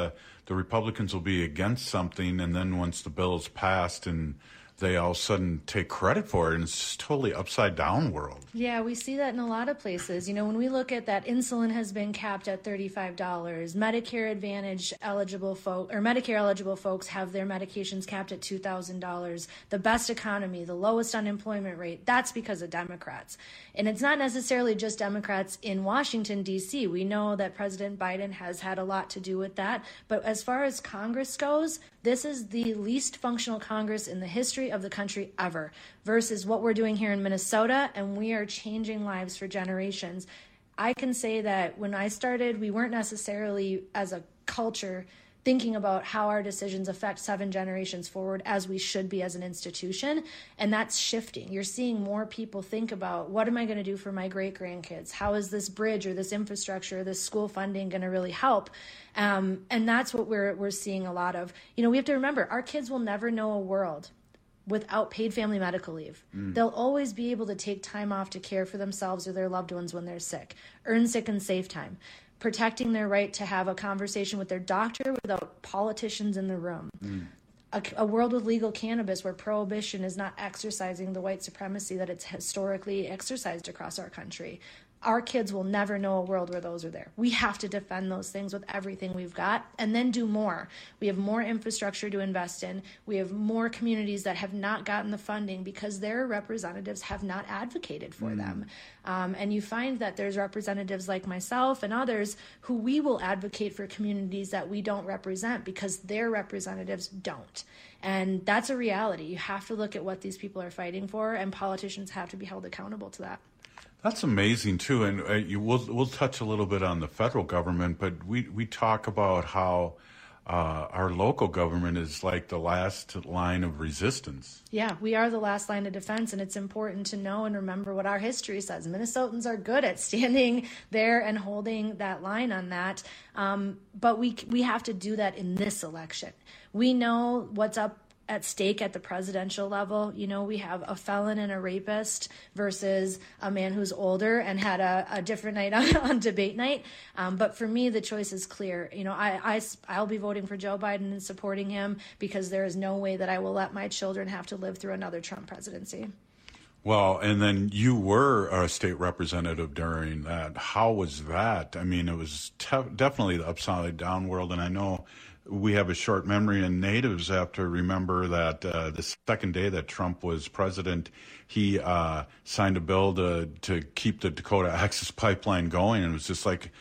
the Republicans will be against something, and then once the bill is passed and they all of a sudden take credit for it, and it's just totally upside down world. Yeah, we see that in a lot of places. You know, when we look at that, insulin has been capped at thirty-five dollars. Medicare Advantage eligible folk or Medicare eligible folks have their medications capped at two thousand dollars. The best economy, the lowest unemployment rate, that's because of Democrats. And it's not necessarily just Democrats in Washington, D C. We know that President Biden has had a lot to do with that. But as far as Congress goes, this is the least functional Congress in the history of the country ever, versus what we're doing here in Minnesota, and we are changing lives for generations. I can say that when I started, we weren't necessarily, as a culture, thinking about how our decisions affect seven generations forward as we should be as an institution, and that's shifting. You're seeing more people think about, what am I going to do for my great-grandkids? How is this bridge or this infrastructure, this school funding going to really help? Um, and that's what we're we're seeing a lot of. You know, we have to remember, our kids will never know a world without paid family medical leave. Mm. They'll always be able to take time off to care for themselves or their loved ones when they're sick, earn sick and save time, protecting their right to have a conversation with their doctor without politicians in the room. Mm. A, a world with legal cannabis where prohibition is not exercising the white supremacy that it's historically exercised across our country. Our kids will never know a world where those are there. We have to defend those things with everything we've got and then do more. We have more infrastructure to invest in. We have more communities that have not gotten the funding because their representatives have not advocated for mm. them. Um, and you find that there's representatives like myself and others who we will advocate for communities that we don't represent because their representatives don't. And that's a reality. You have to look at what these people are fighting for, and politicians have to be held accountable to that. That's amazing too, and uh, you, we'll we'll touch a little bit on the federal government, but we we talk about how uh, our local government is like the last line of resistance. Yeah, we are the last line of defense, and it's important to know and remember what our history says. Minnesotans are good at standing there and holding that line on that, um, but we we have to do that in this election. We know what's up at stake at the presidential level. You know, we have a felon and a rapist versus a man who's older and had a, a different night on, on debate night. Um, but for me, the choice is clear. You know, I, I, I'll be voting for Joe Biden and supporting him because there is no way that I will let my children have to live through another Trump presidency. Well, and then you were a state representative during that. How was that? I mean, it was te- definitely the upside down world, and I know we have a short memory, and natives have to remember that uh, the second day that Trump was president, he uh, signed a bill to to keep the Dakota Access Pipeline going, and it was just like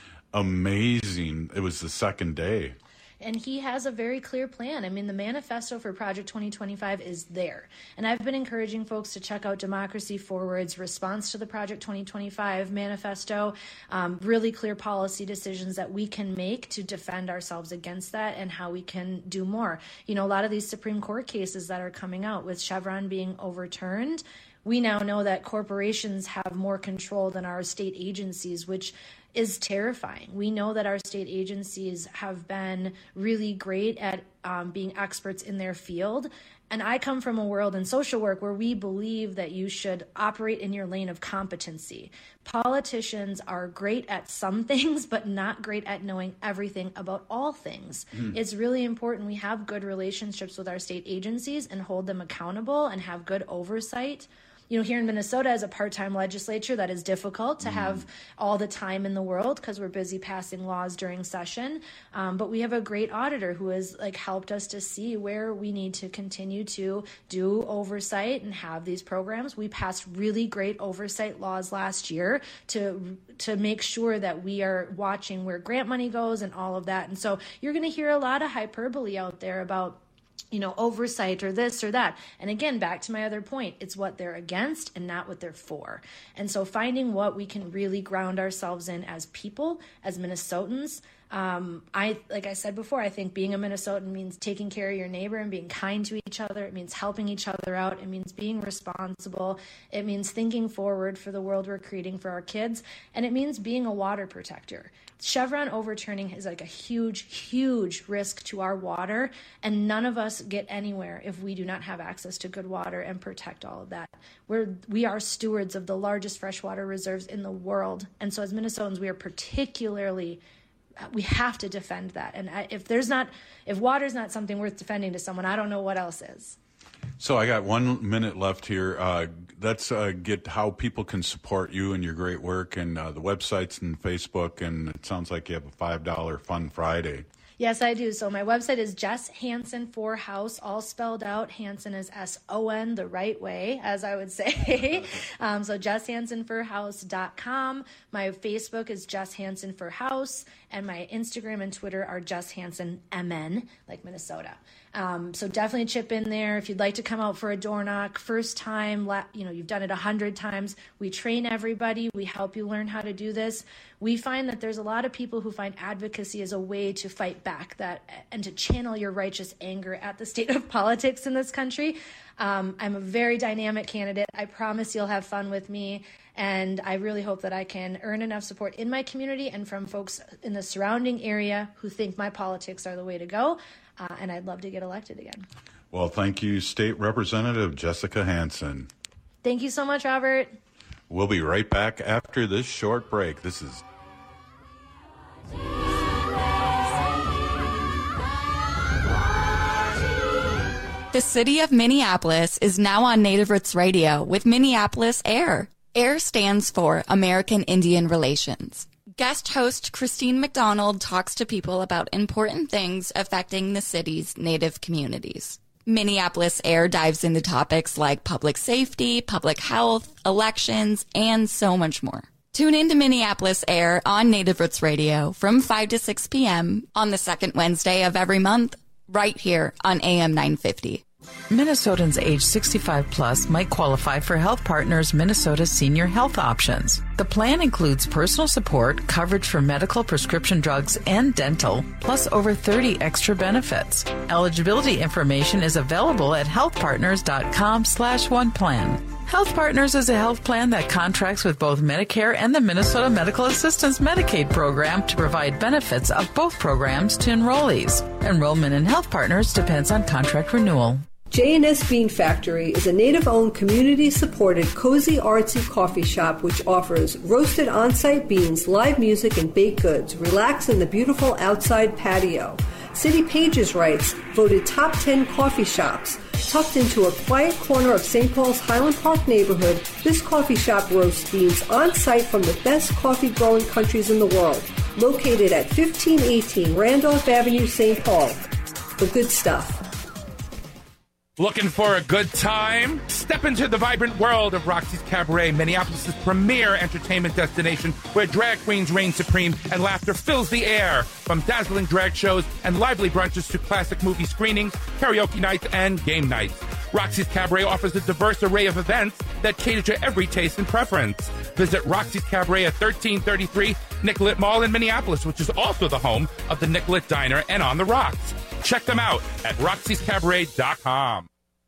amazing. It was the second day. And he has a very clear plan. I mean, the manifesto for Project twenty twenty-five is there. And I've been encouraging folks to check out Democracy Forward's response to the Project twenty twenty-five manifesto, um, really clear policy decisions that we can make to defend ourselves against that and how we can do more. You know, a lot of these Supreme Court cases that are coming out with Chevron being overturned, we now know that corporations have more control than our state agencies, which is terrifying. We know that our state agencies have been really great at um, being experts in their field. And I come from a world in social work where we believe that you should operate in your lane of competency. Politicians are great at some things, but not great at knowing everything about all things. Mm. It's really important we have good relationships with our state agencies and hold them accountable and have good oversight. You know, here in Minnesota, as a part-time legislature, that is difficult to mm. have all the time in the world because we're busy passing laws during session. Um, but we have a great auditor who has like helped us to see where we need to continue to do oversight and have these programs. We passed really great oversight laws last year to to make sure that we are watching where grant money goes and all of that. And so you're going to hear a lot of hyperbole out there about, you know, oversight or this or that. And again, back to my other point, it's what they're against and not what they're for. And so finding what we can really ground ourselves in as people, as Minnesotans. Um, I, like I said before, I think being a Minnesotan means taking care of your neighbor and being kind to each other. It means helping each other out. It means being responsible. It means thinking forward for the world we're creating for our kids. And it means being a water protector. Chevron overturning is like a huge, huge risk to our water, and none of us get anywhere if we do not have access to good water and protect all of that. We're, we are stewards of the largest freshwater reserves in the world, and so as Minnesotans, we are particularly we have to defend that. And I, if there's not, if water's not something worth defending to someone, I don't know what else is. So I got one minute left here. Uh, let's uh, get how people can support you and your great work, and uh, the websites and Facebook. And it sounds like you have a five dollar Fun Friday. Yes, I do. So my website is Jess Hanson for House, all spelled out. Hanson is S O N, the right way, as I would say. um, so jess hanson for house dot com. My Facebook is Jess Hanson for House, and my Instagram and Twitter are Jess Hanson M N, like Minnesota. Um, so definitely chip in there. If you'd like to come out for a door knock, first time, you know, you've done it a hundred times. We train everybody. We help you learn how to do this. We find that there's a lot of people who find advocacy as a way to fight back that and to channel your righteous anger at the state of politics in this country. Um, I'm a very dynamic candidate. I promise you'll have fun with me. And I really hope that I can earn enough support in my community and from folks in the surrounding area who think my politics are the way to go. Uh, and I'd love to get elected again. Well, thank you, State Representative Jessica Hanson. Thank you so much, Robert. We'll be right back after this short break. This is... The city of Minneapolis is now on Native Roots Radio with Minneapolis AIR. AIR stands for American Indian Relations. Guest host Christine McDonald talks to people about important things affecting the city's Native communities. Minneapolis AIR dives into topics like public safety, public health, elections, and so much more. Tune in to Minneapolis AIR on Native Roots Radio from five to six p.m. on the second Wednesday of every month, right here on A M nine fifty. Minnesotans age sixty-five plus might qualify for Health Partners Minnesota Senior Health Options. The plan includes personal support, coverage for medical, prescription drugs, and dental, plus over thirty extra benefits. Eligibility information is available at healthpartners.com slash one plan. Health Partners is a health plan that contracts with both Medicare and the Minnesota Medical Assistance Medicaid program to provide benefits of both programs to enrollees. Enrollment in Health Partners depends on contract renewal. J and S Bean Factory is a Native-owned, community-supported, cozy, artsy coffee shop which offers roasted on-site beans, live music, and baked goods. Relax in the beautiful outside patio. City Pages writes, voted top ten coffee shops. Tucked into a quiet corner of Saint Paul's Highland Park neighborhood, this coffee shop roasts beans on-site from the best coffee-growing countries in the world. Located at fifteen eighteen Randolph Avenue, Saint Paul. The good stuff. Looking for a good time? Step into the vibrant world of Roxy's Cabaret, Minneapolis' premier entertainment destination, where drag queens reign supreme and laughter fills the air. From dazzling drag shows and lively brunches to classic movie screenings, karaoke nights, and game nights. Roxy's Cabaret offers a diverse array of events that cater to every taste and preference. Visit Roxy's Cabaret at thirteen thirty-three Nicollet Mall in Minneapolis, which is also the home of the Nicollet Diner and On the Rocks. Check them out at roxys cabaret dot com.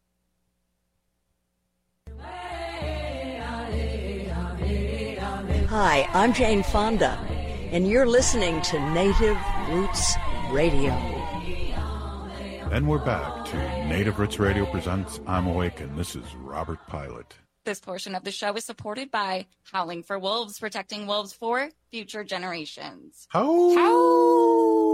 Hi, I'm Jane Fonda, and you're listening to Native Roots Radio. And we're back to Native Roots Radio presents I'm Awake, and this is Robert Pilot. This portion of the show is supported by Howling for Wolves, protecting wolves for future generations. How? How?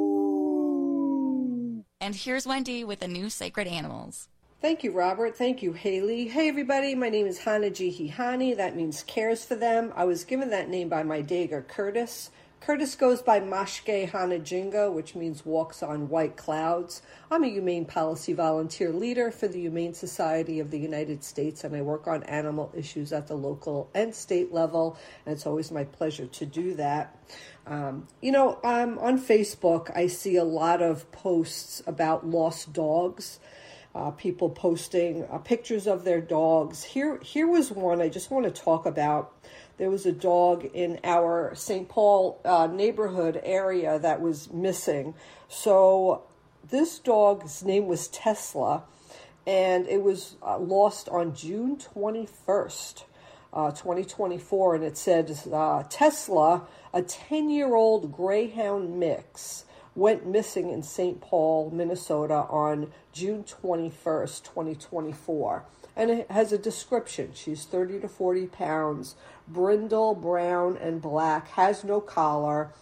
And here's Wendy with the new Sacred Animals. Thank you, Robert. Thank you, Haley. Hey, everybody. My name is Hana Jihihani. That means cares for them. I was given that name by my Dega, Curtis. Curtis goes by Mashke Hana Jingo, which means walks on white clouds. I'm a humane policy volunteer leader for the Humane Society of the United States, and I work on animal issues at the local and state level, and it's always my pleasure to do that. Um, you know, um, on Facebook, I see a lot of posts about lost dogs. Uh, people posting uh, pictures of their dogs. Here, here was one I just want to talk about. There was a dog in our Saint Paul uh, neighborhood area that was missing. So this dog's name was Tesla, and it was uh, lost on June twenty-first, uh, twenty twenty-four, and it said uh, Tesla, a ten-year-old greyhound mix, went missing in Saint Paul, Minnesota on June twenty-first, twenty twenty-four. And it has a description. She's thirty to forty pounds, brindle, brown, and black, has no collar.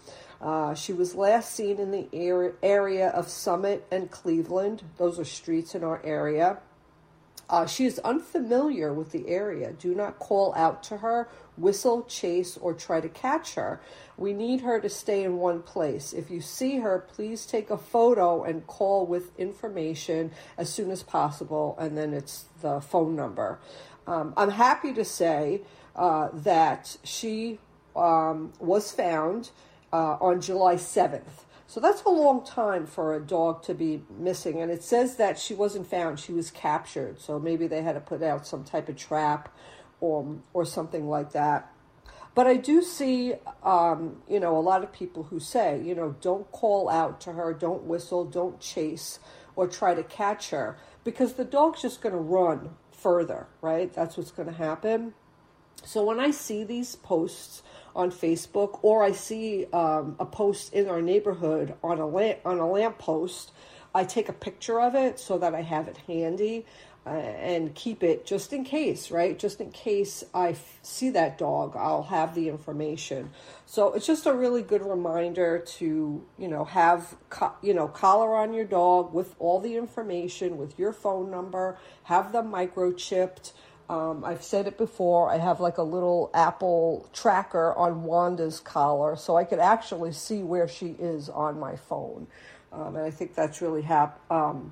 Uh, she was last seen in the area of Summit and Cleveland. Those are streets in our area. Uh, she is unfamiliar with the area. Do not call out to her, whistle, chase, or try to catch her. We need her to stay in one place. If you see her, please take a photo and call with information as soon as possible, and then it's the phone number. Um, I'm happy to say uh, that she um, was found uh, on July seventh. So that's a long time for a dog to be missing. And it says that she wasn't found, she was captured. So maybe they had to put out some type of trap or, or something like that. But I do see, um, you know, a lot of people who say, you know, don't call out to her, don't whistle, don't chase or try to catch her, because the dog's just going to run further, right? That's what's going to happen. So when I see these posts on Facebook, or I see um, a post in our neighborhood on a lamp, on a lamppost, I take a picture of it so that I have it handy uh, and keep it just in case, right? Just in case I f- see that dog, I'll have the information. So it's just a really good reminder to, you know, have, co- you know, collar on your dog with all the information, with your phone number, have them microchipped. Um, I've said it before, I have like a little Apple tracker on Wanda's collar, so I could actually see where she is on my phone. Um, and I think that's really hap- um,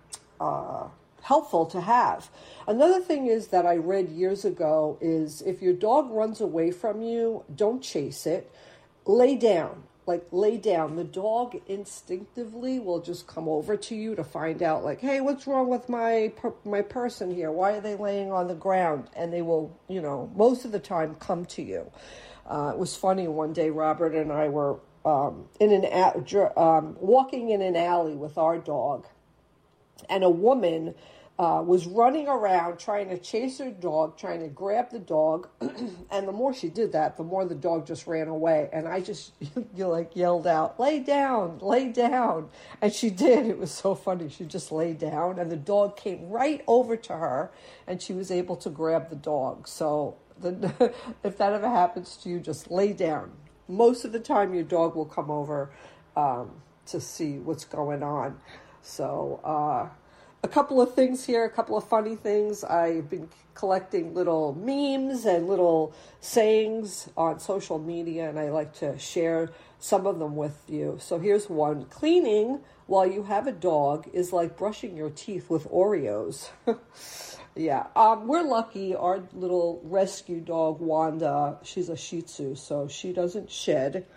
uh, helpful to have. Another thing is that I read years ago is if your dog runs away from you, don't chase it. Lay down. Like, lay down. The dog instinctively will just come over to you to find out, like, hey, what's wrong with my per- my person here? Why are they laying on the ground? And they will, you know, most of the time come to you. Uh, it was funny one day, Robert and I were um, in an a- um, walking in an alley with our dog, and a woman Uh, was running around trying to chase her dog, trying to grab the dog. And the more she did that, the more the dog just ran away. And I just, you like, yelled out, lay down, lay down. And she did. It was so funny. She just lay down, and the dog came right over to her, and she was able to grab the dog. So the, if that ever happens to you, just lay down. Most of the time, your dog will come over um, to see what's going on. So, uh, a couple of things here, a couple of funny things. I've been collecting little memes and little sayings on social media, and I like to share some of them with you. So here's one. Cleaning while you have a dog is like brushing your teeth with Oreos. Yeah, um, we're lucky. Our little rescue dog, Wanda, she's a Shih Tzu, so she doesn't shed.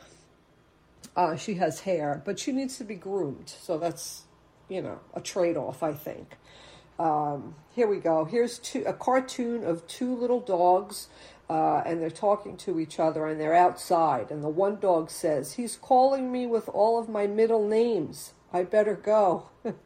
Uh, she has hair, but she needs to be groomed. So that's, you know, a trade-off, I think. Um, here we go. Here's two, a cartoon of two little dogs, uh, and they're talking to each other, and they're outside. And the one dog says, he's calling me with all of my middle names. I better go.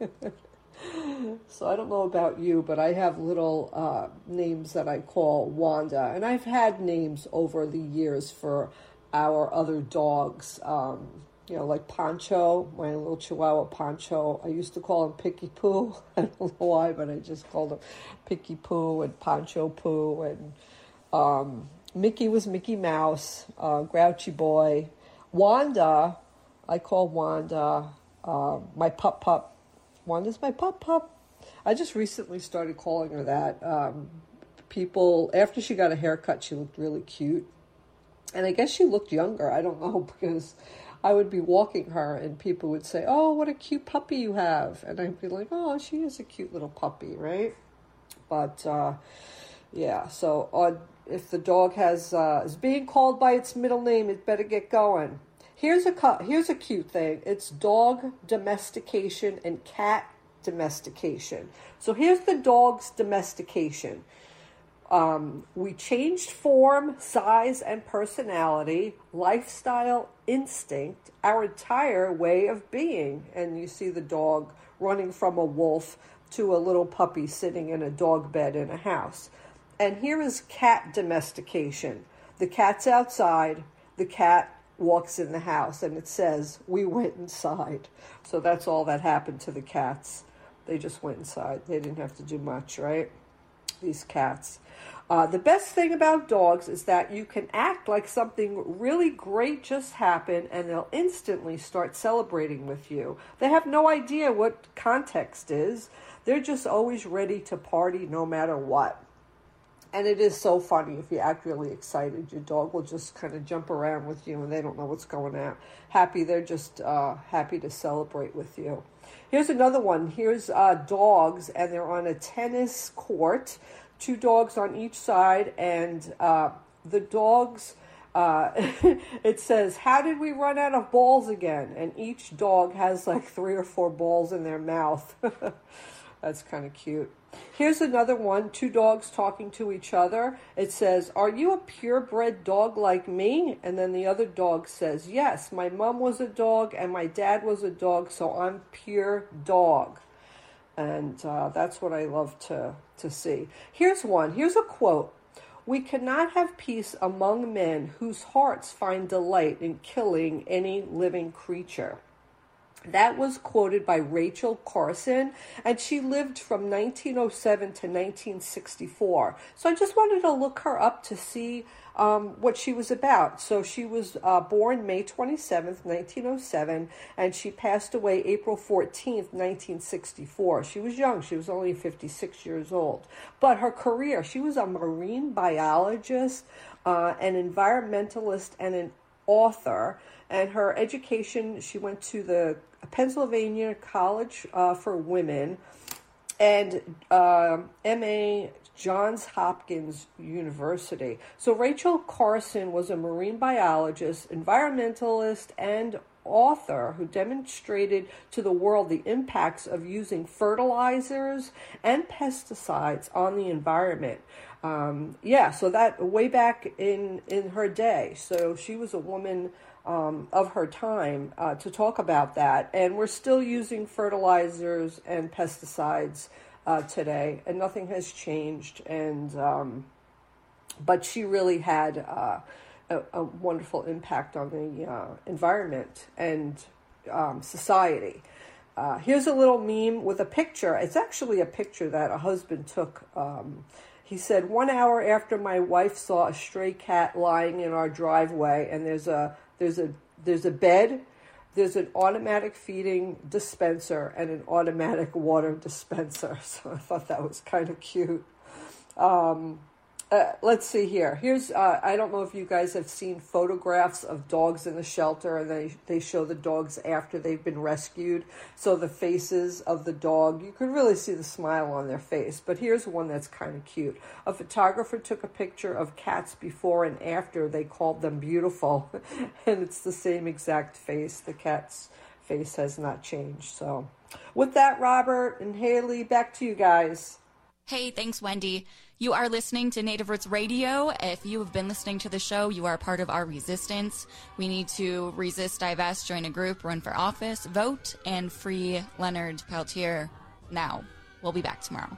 So I don't know about you, but I have little uh, names that I call Wanda. And I've had names over the years for our other dogs. Um, you know, like Pancho, my little Chihuahua Pancho. I used to call him Picky Poo. I don't know why, but I just called him Picky Poo and Pancho Poo. And um, Mickey was Mickey Mouse, uh, Grouchy Boy. Wanda, I call Wanda uh, my pup pup. Wanda's my pup pup. I just recently started calling her that. Um, people, after she got a haircut, she looked really cute. And I guess she looked younger. I don't know, because I would be walking her and people would say, oh, what a cute puppy you have. And I'd be like, oh, she is a cute little puppy, right? But, uh, yeah, so uh, if the dog has uh, is being called by its middle name, it better get going. Here's a cu- here's a cute thing. It's dog domestication and cat domestication. So here's the dog's domestication. Um, we changed form, size, and personality, lifestyle, instinct, our entire way of being. And you see the dog running from a wolf to a little puppy sitting in a dog bed in a house. And here is cat domestication. The cat's outside, the cat walks in the house, and it says, we went inside. So that's all that happened to the cats. They just went inside. They didn't have to do much, right? these cats. Uh, the best thing about dogs is that you can act like something really great just happened and they'll instantly start celebrating with you. They have no idea what context is. They're just always ready to party no matter what. And it is so funny if you act really excited. Your dog will just kind of jump around with you and they don't know what's going on. Happy, they're just uh, happy to celebrate with you. Here's another one. Here's uh, dogs and they're on a tennis court. Two dogs on each side, and uh, the dogs, uh, it says, how did we run out of balls again? And each dog has like three or four balls in their mouth. That's kind of cute. Here's another one, two dogs talking to each other. It says, are you a purebred dog like me? And then the other dog says, yes, my mom was a dog and my dad was a dog, so I'm pure dog. And uh, that's what I love to, to see. Here's one. Here's a quote. We cannot have peace among men whose hearts find delight in killing any living creature. That was quoted by Rachel Carson, and she lived from nineteen oh seven to nineteen sixty-four. So I just wanted to look her up to see um, what she was about. So she was uh, born May twenty-seventh, nineteen oh seven, and she passed away April fourteenth, nineteen sixty-four. She was young. She was only fifty-six years old. But her career, she was a marine biologist, uh, an environmentalist, and an author. And her education, she went to the Pennsylvania College uh, for Women and uh, M A Johns Hopkins University. So Rachel Carson was a marine biologist, environmentalist, and author who demonstrated to the world the impacts of using fertilizers and pesticides on the environment. Um, yeah, so that way back in, in her day. So she was a woman um, of her time uh, to talk about that. And we're still using fertilizers and pesticides uh, today, and nothing has changed. And um, but she really had uh, a, a wonderful impact on the uh, environment and um, society. Uh, here's a little meme with a picture. It's actually a picture that a husband took. Um, He said, one hour after my wife saw a stray cat lying in our driveway, and there's a there's a there's a bed, there's an automatic feeding dispenser, and an automatic water dispenser. So I thought that was kind of cute. Um, uh, let's see here. Here's uh, I don't know if you guys have seen photographs of dogs in the shelter, and they they show the dogs after they've been rescued. So the faces of the dog, you can really see the smile on their face. But here's one that's kind of cute. A photographer took a picture of cats before and after. They called them beautiful, and it's the same exact face. The cat's face has not changed. So with that, Robert and Haley, back to you guys. Hey, thanks, Wendy. You are listening to Native Roots Radio. If you have been listening to the show, you are part of our resistance. We need to resist, divest, join a group, run for office, vote, and free Leonard Peltier now. We'll be back tomorrow.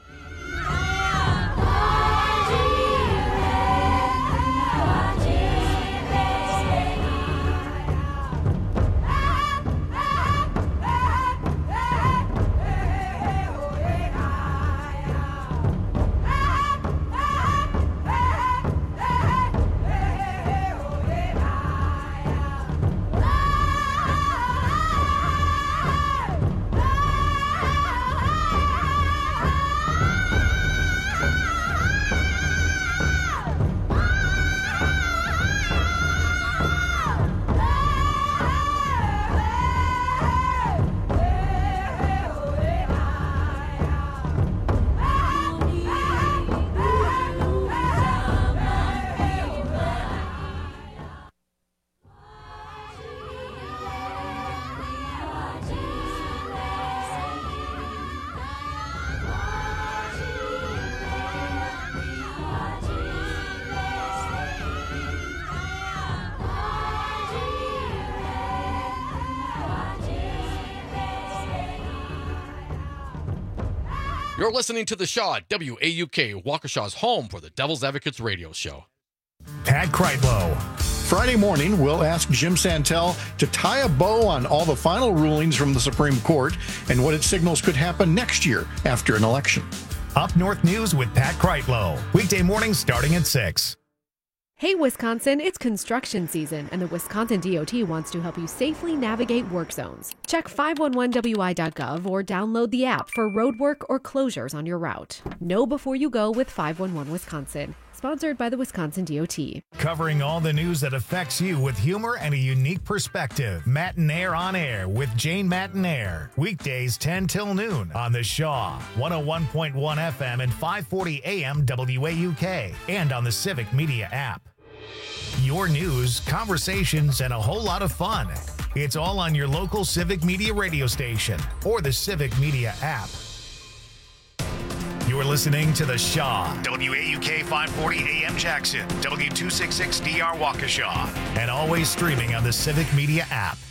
You're listening to The Shaw, W A U K, Waukesha's home for the Devil's Advocates radio show. Pat Kreitlow. Friday morning, we'll ask Jim Santel to tie a bow on all the final rulings from the Supreme Court and what it signals could happen next year after an election. Up North News with Pat Kreitlow. Weekday mornings starting at six. Hey, Wisconsin, it's construction season, and the Wisconsin D O T wants to help you safely navigate work zones. Check five one one W I dot gov or download the app for road work or closures on your route. Know before you go with five one one Wisconsin. Sponsored by the Wisconsin D O T. Covering all the news that affects you with humor and a unique perspective. Matinaire on Air with Jane Matinaire. Weekdays ten till noon on the Shaw, one oh one point one F M and five forty A M W A U K, and on the Civic Media app. Your news, conversations, and a whole lot of fun. It's all on your local Civic Media radio station or the Civic Media app. You're listening to The Shaw, W A U K five forty A M Jackson, W two sixty-six D R Waukesha, and always streaming on the Civic Media app.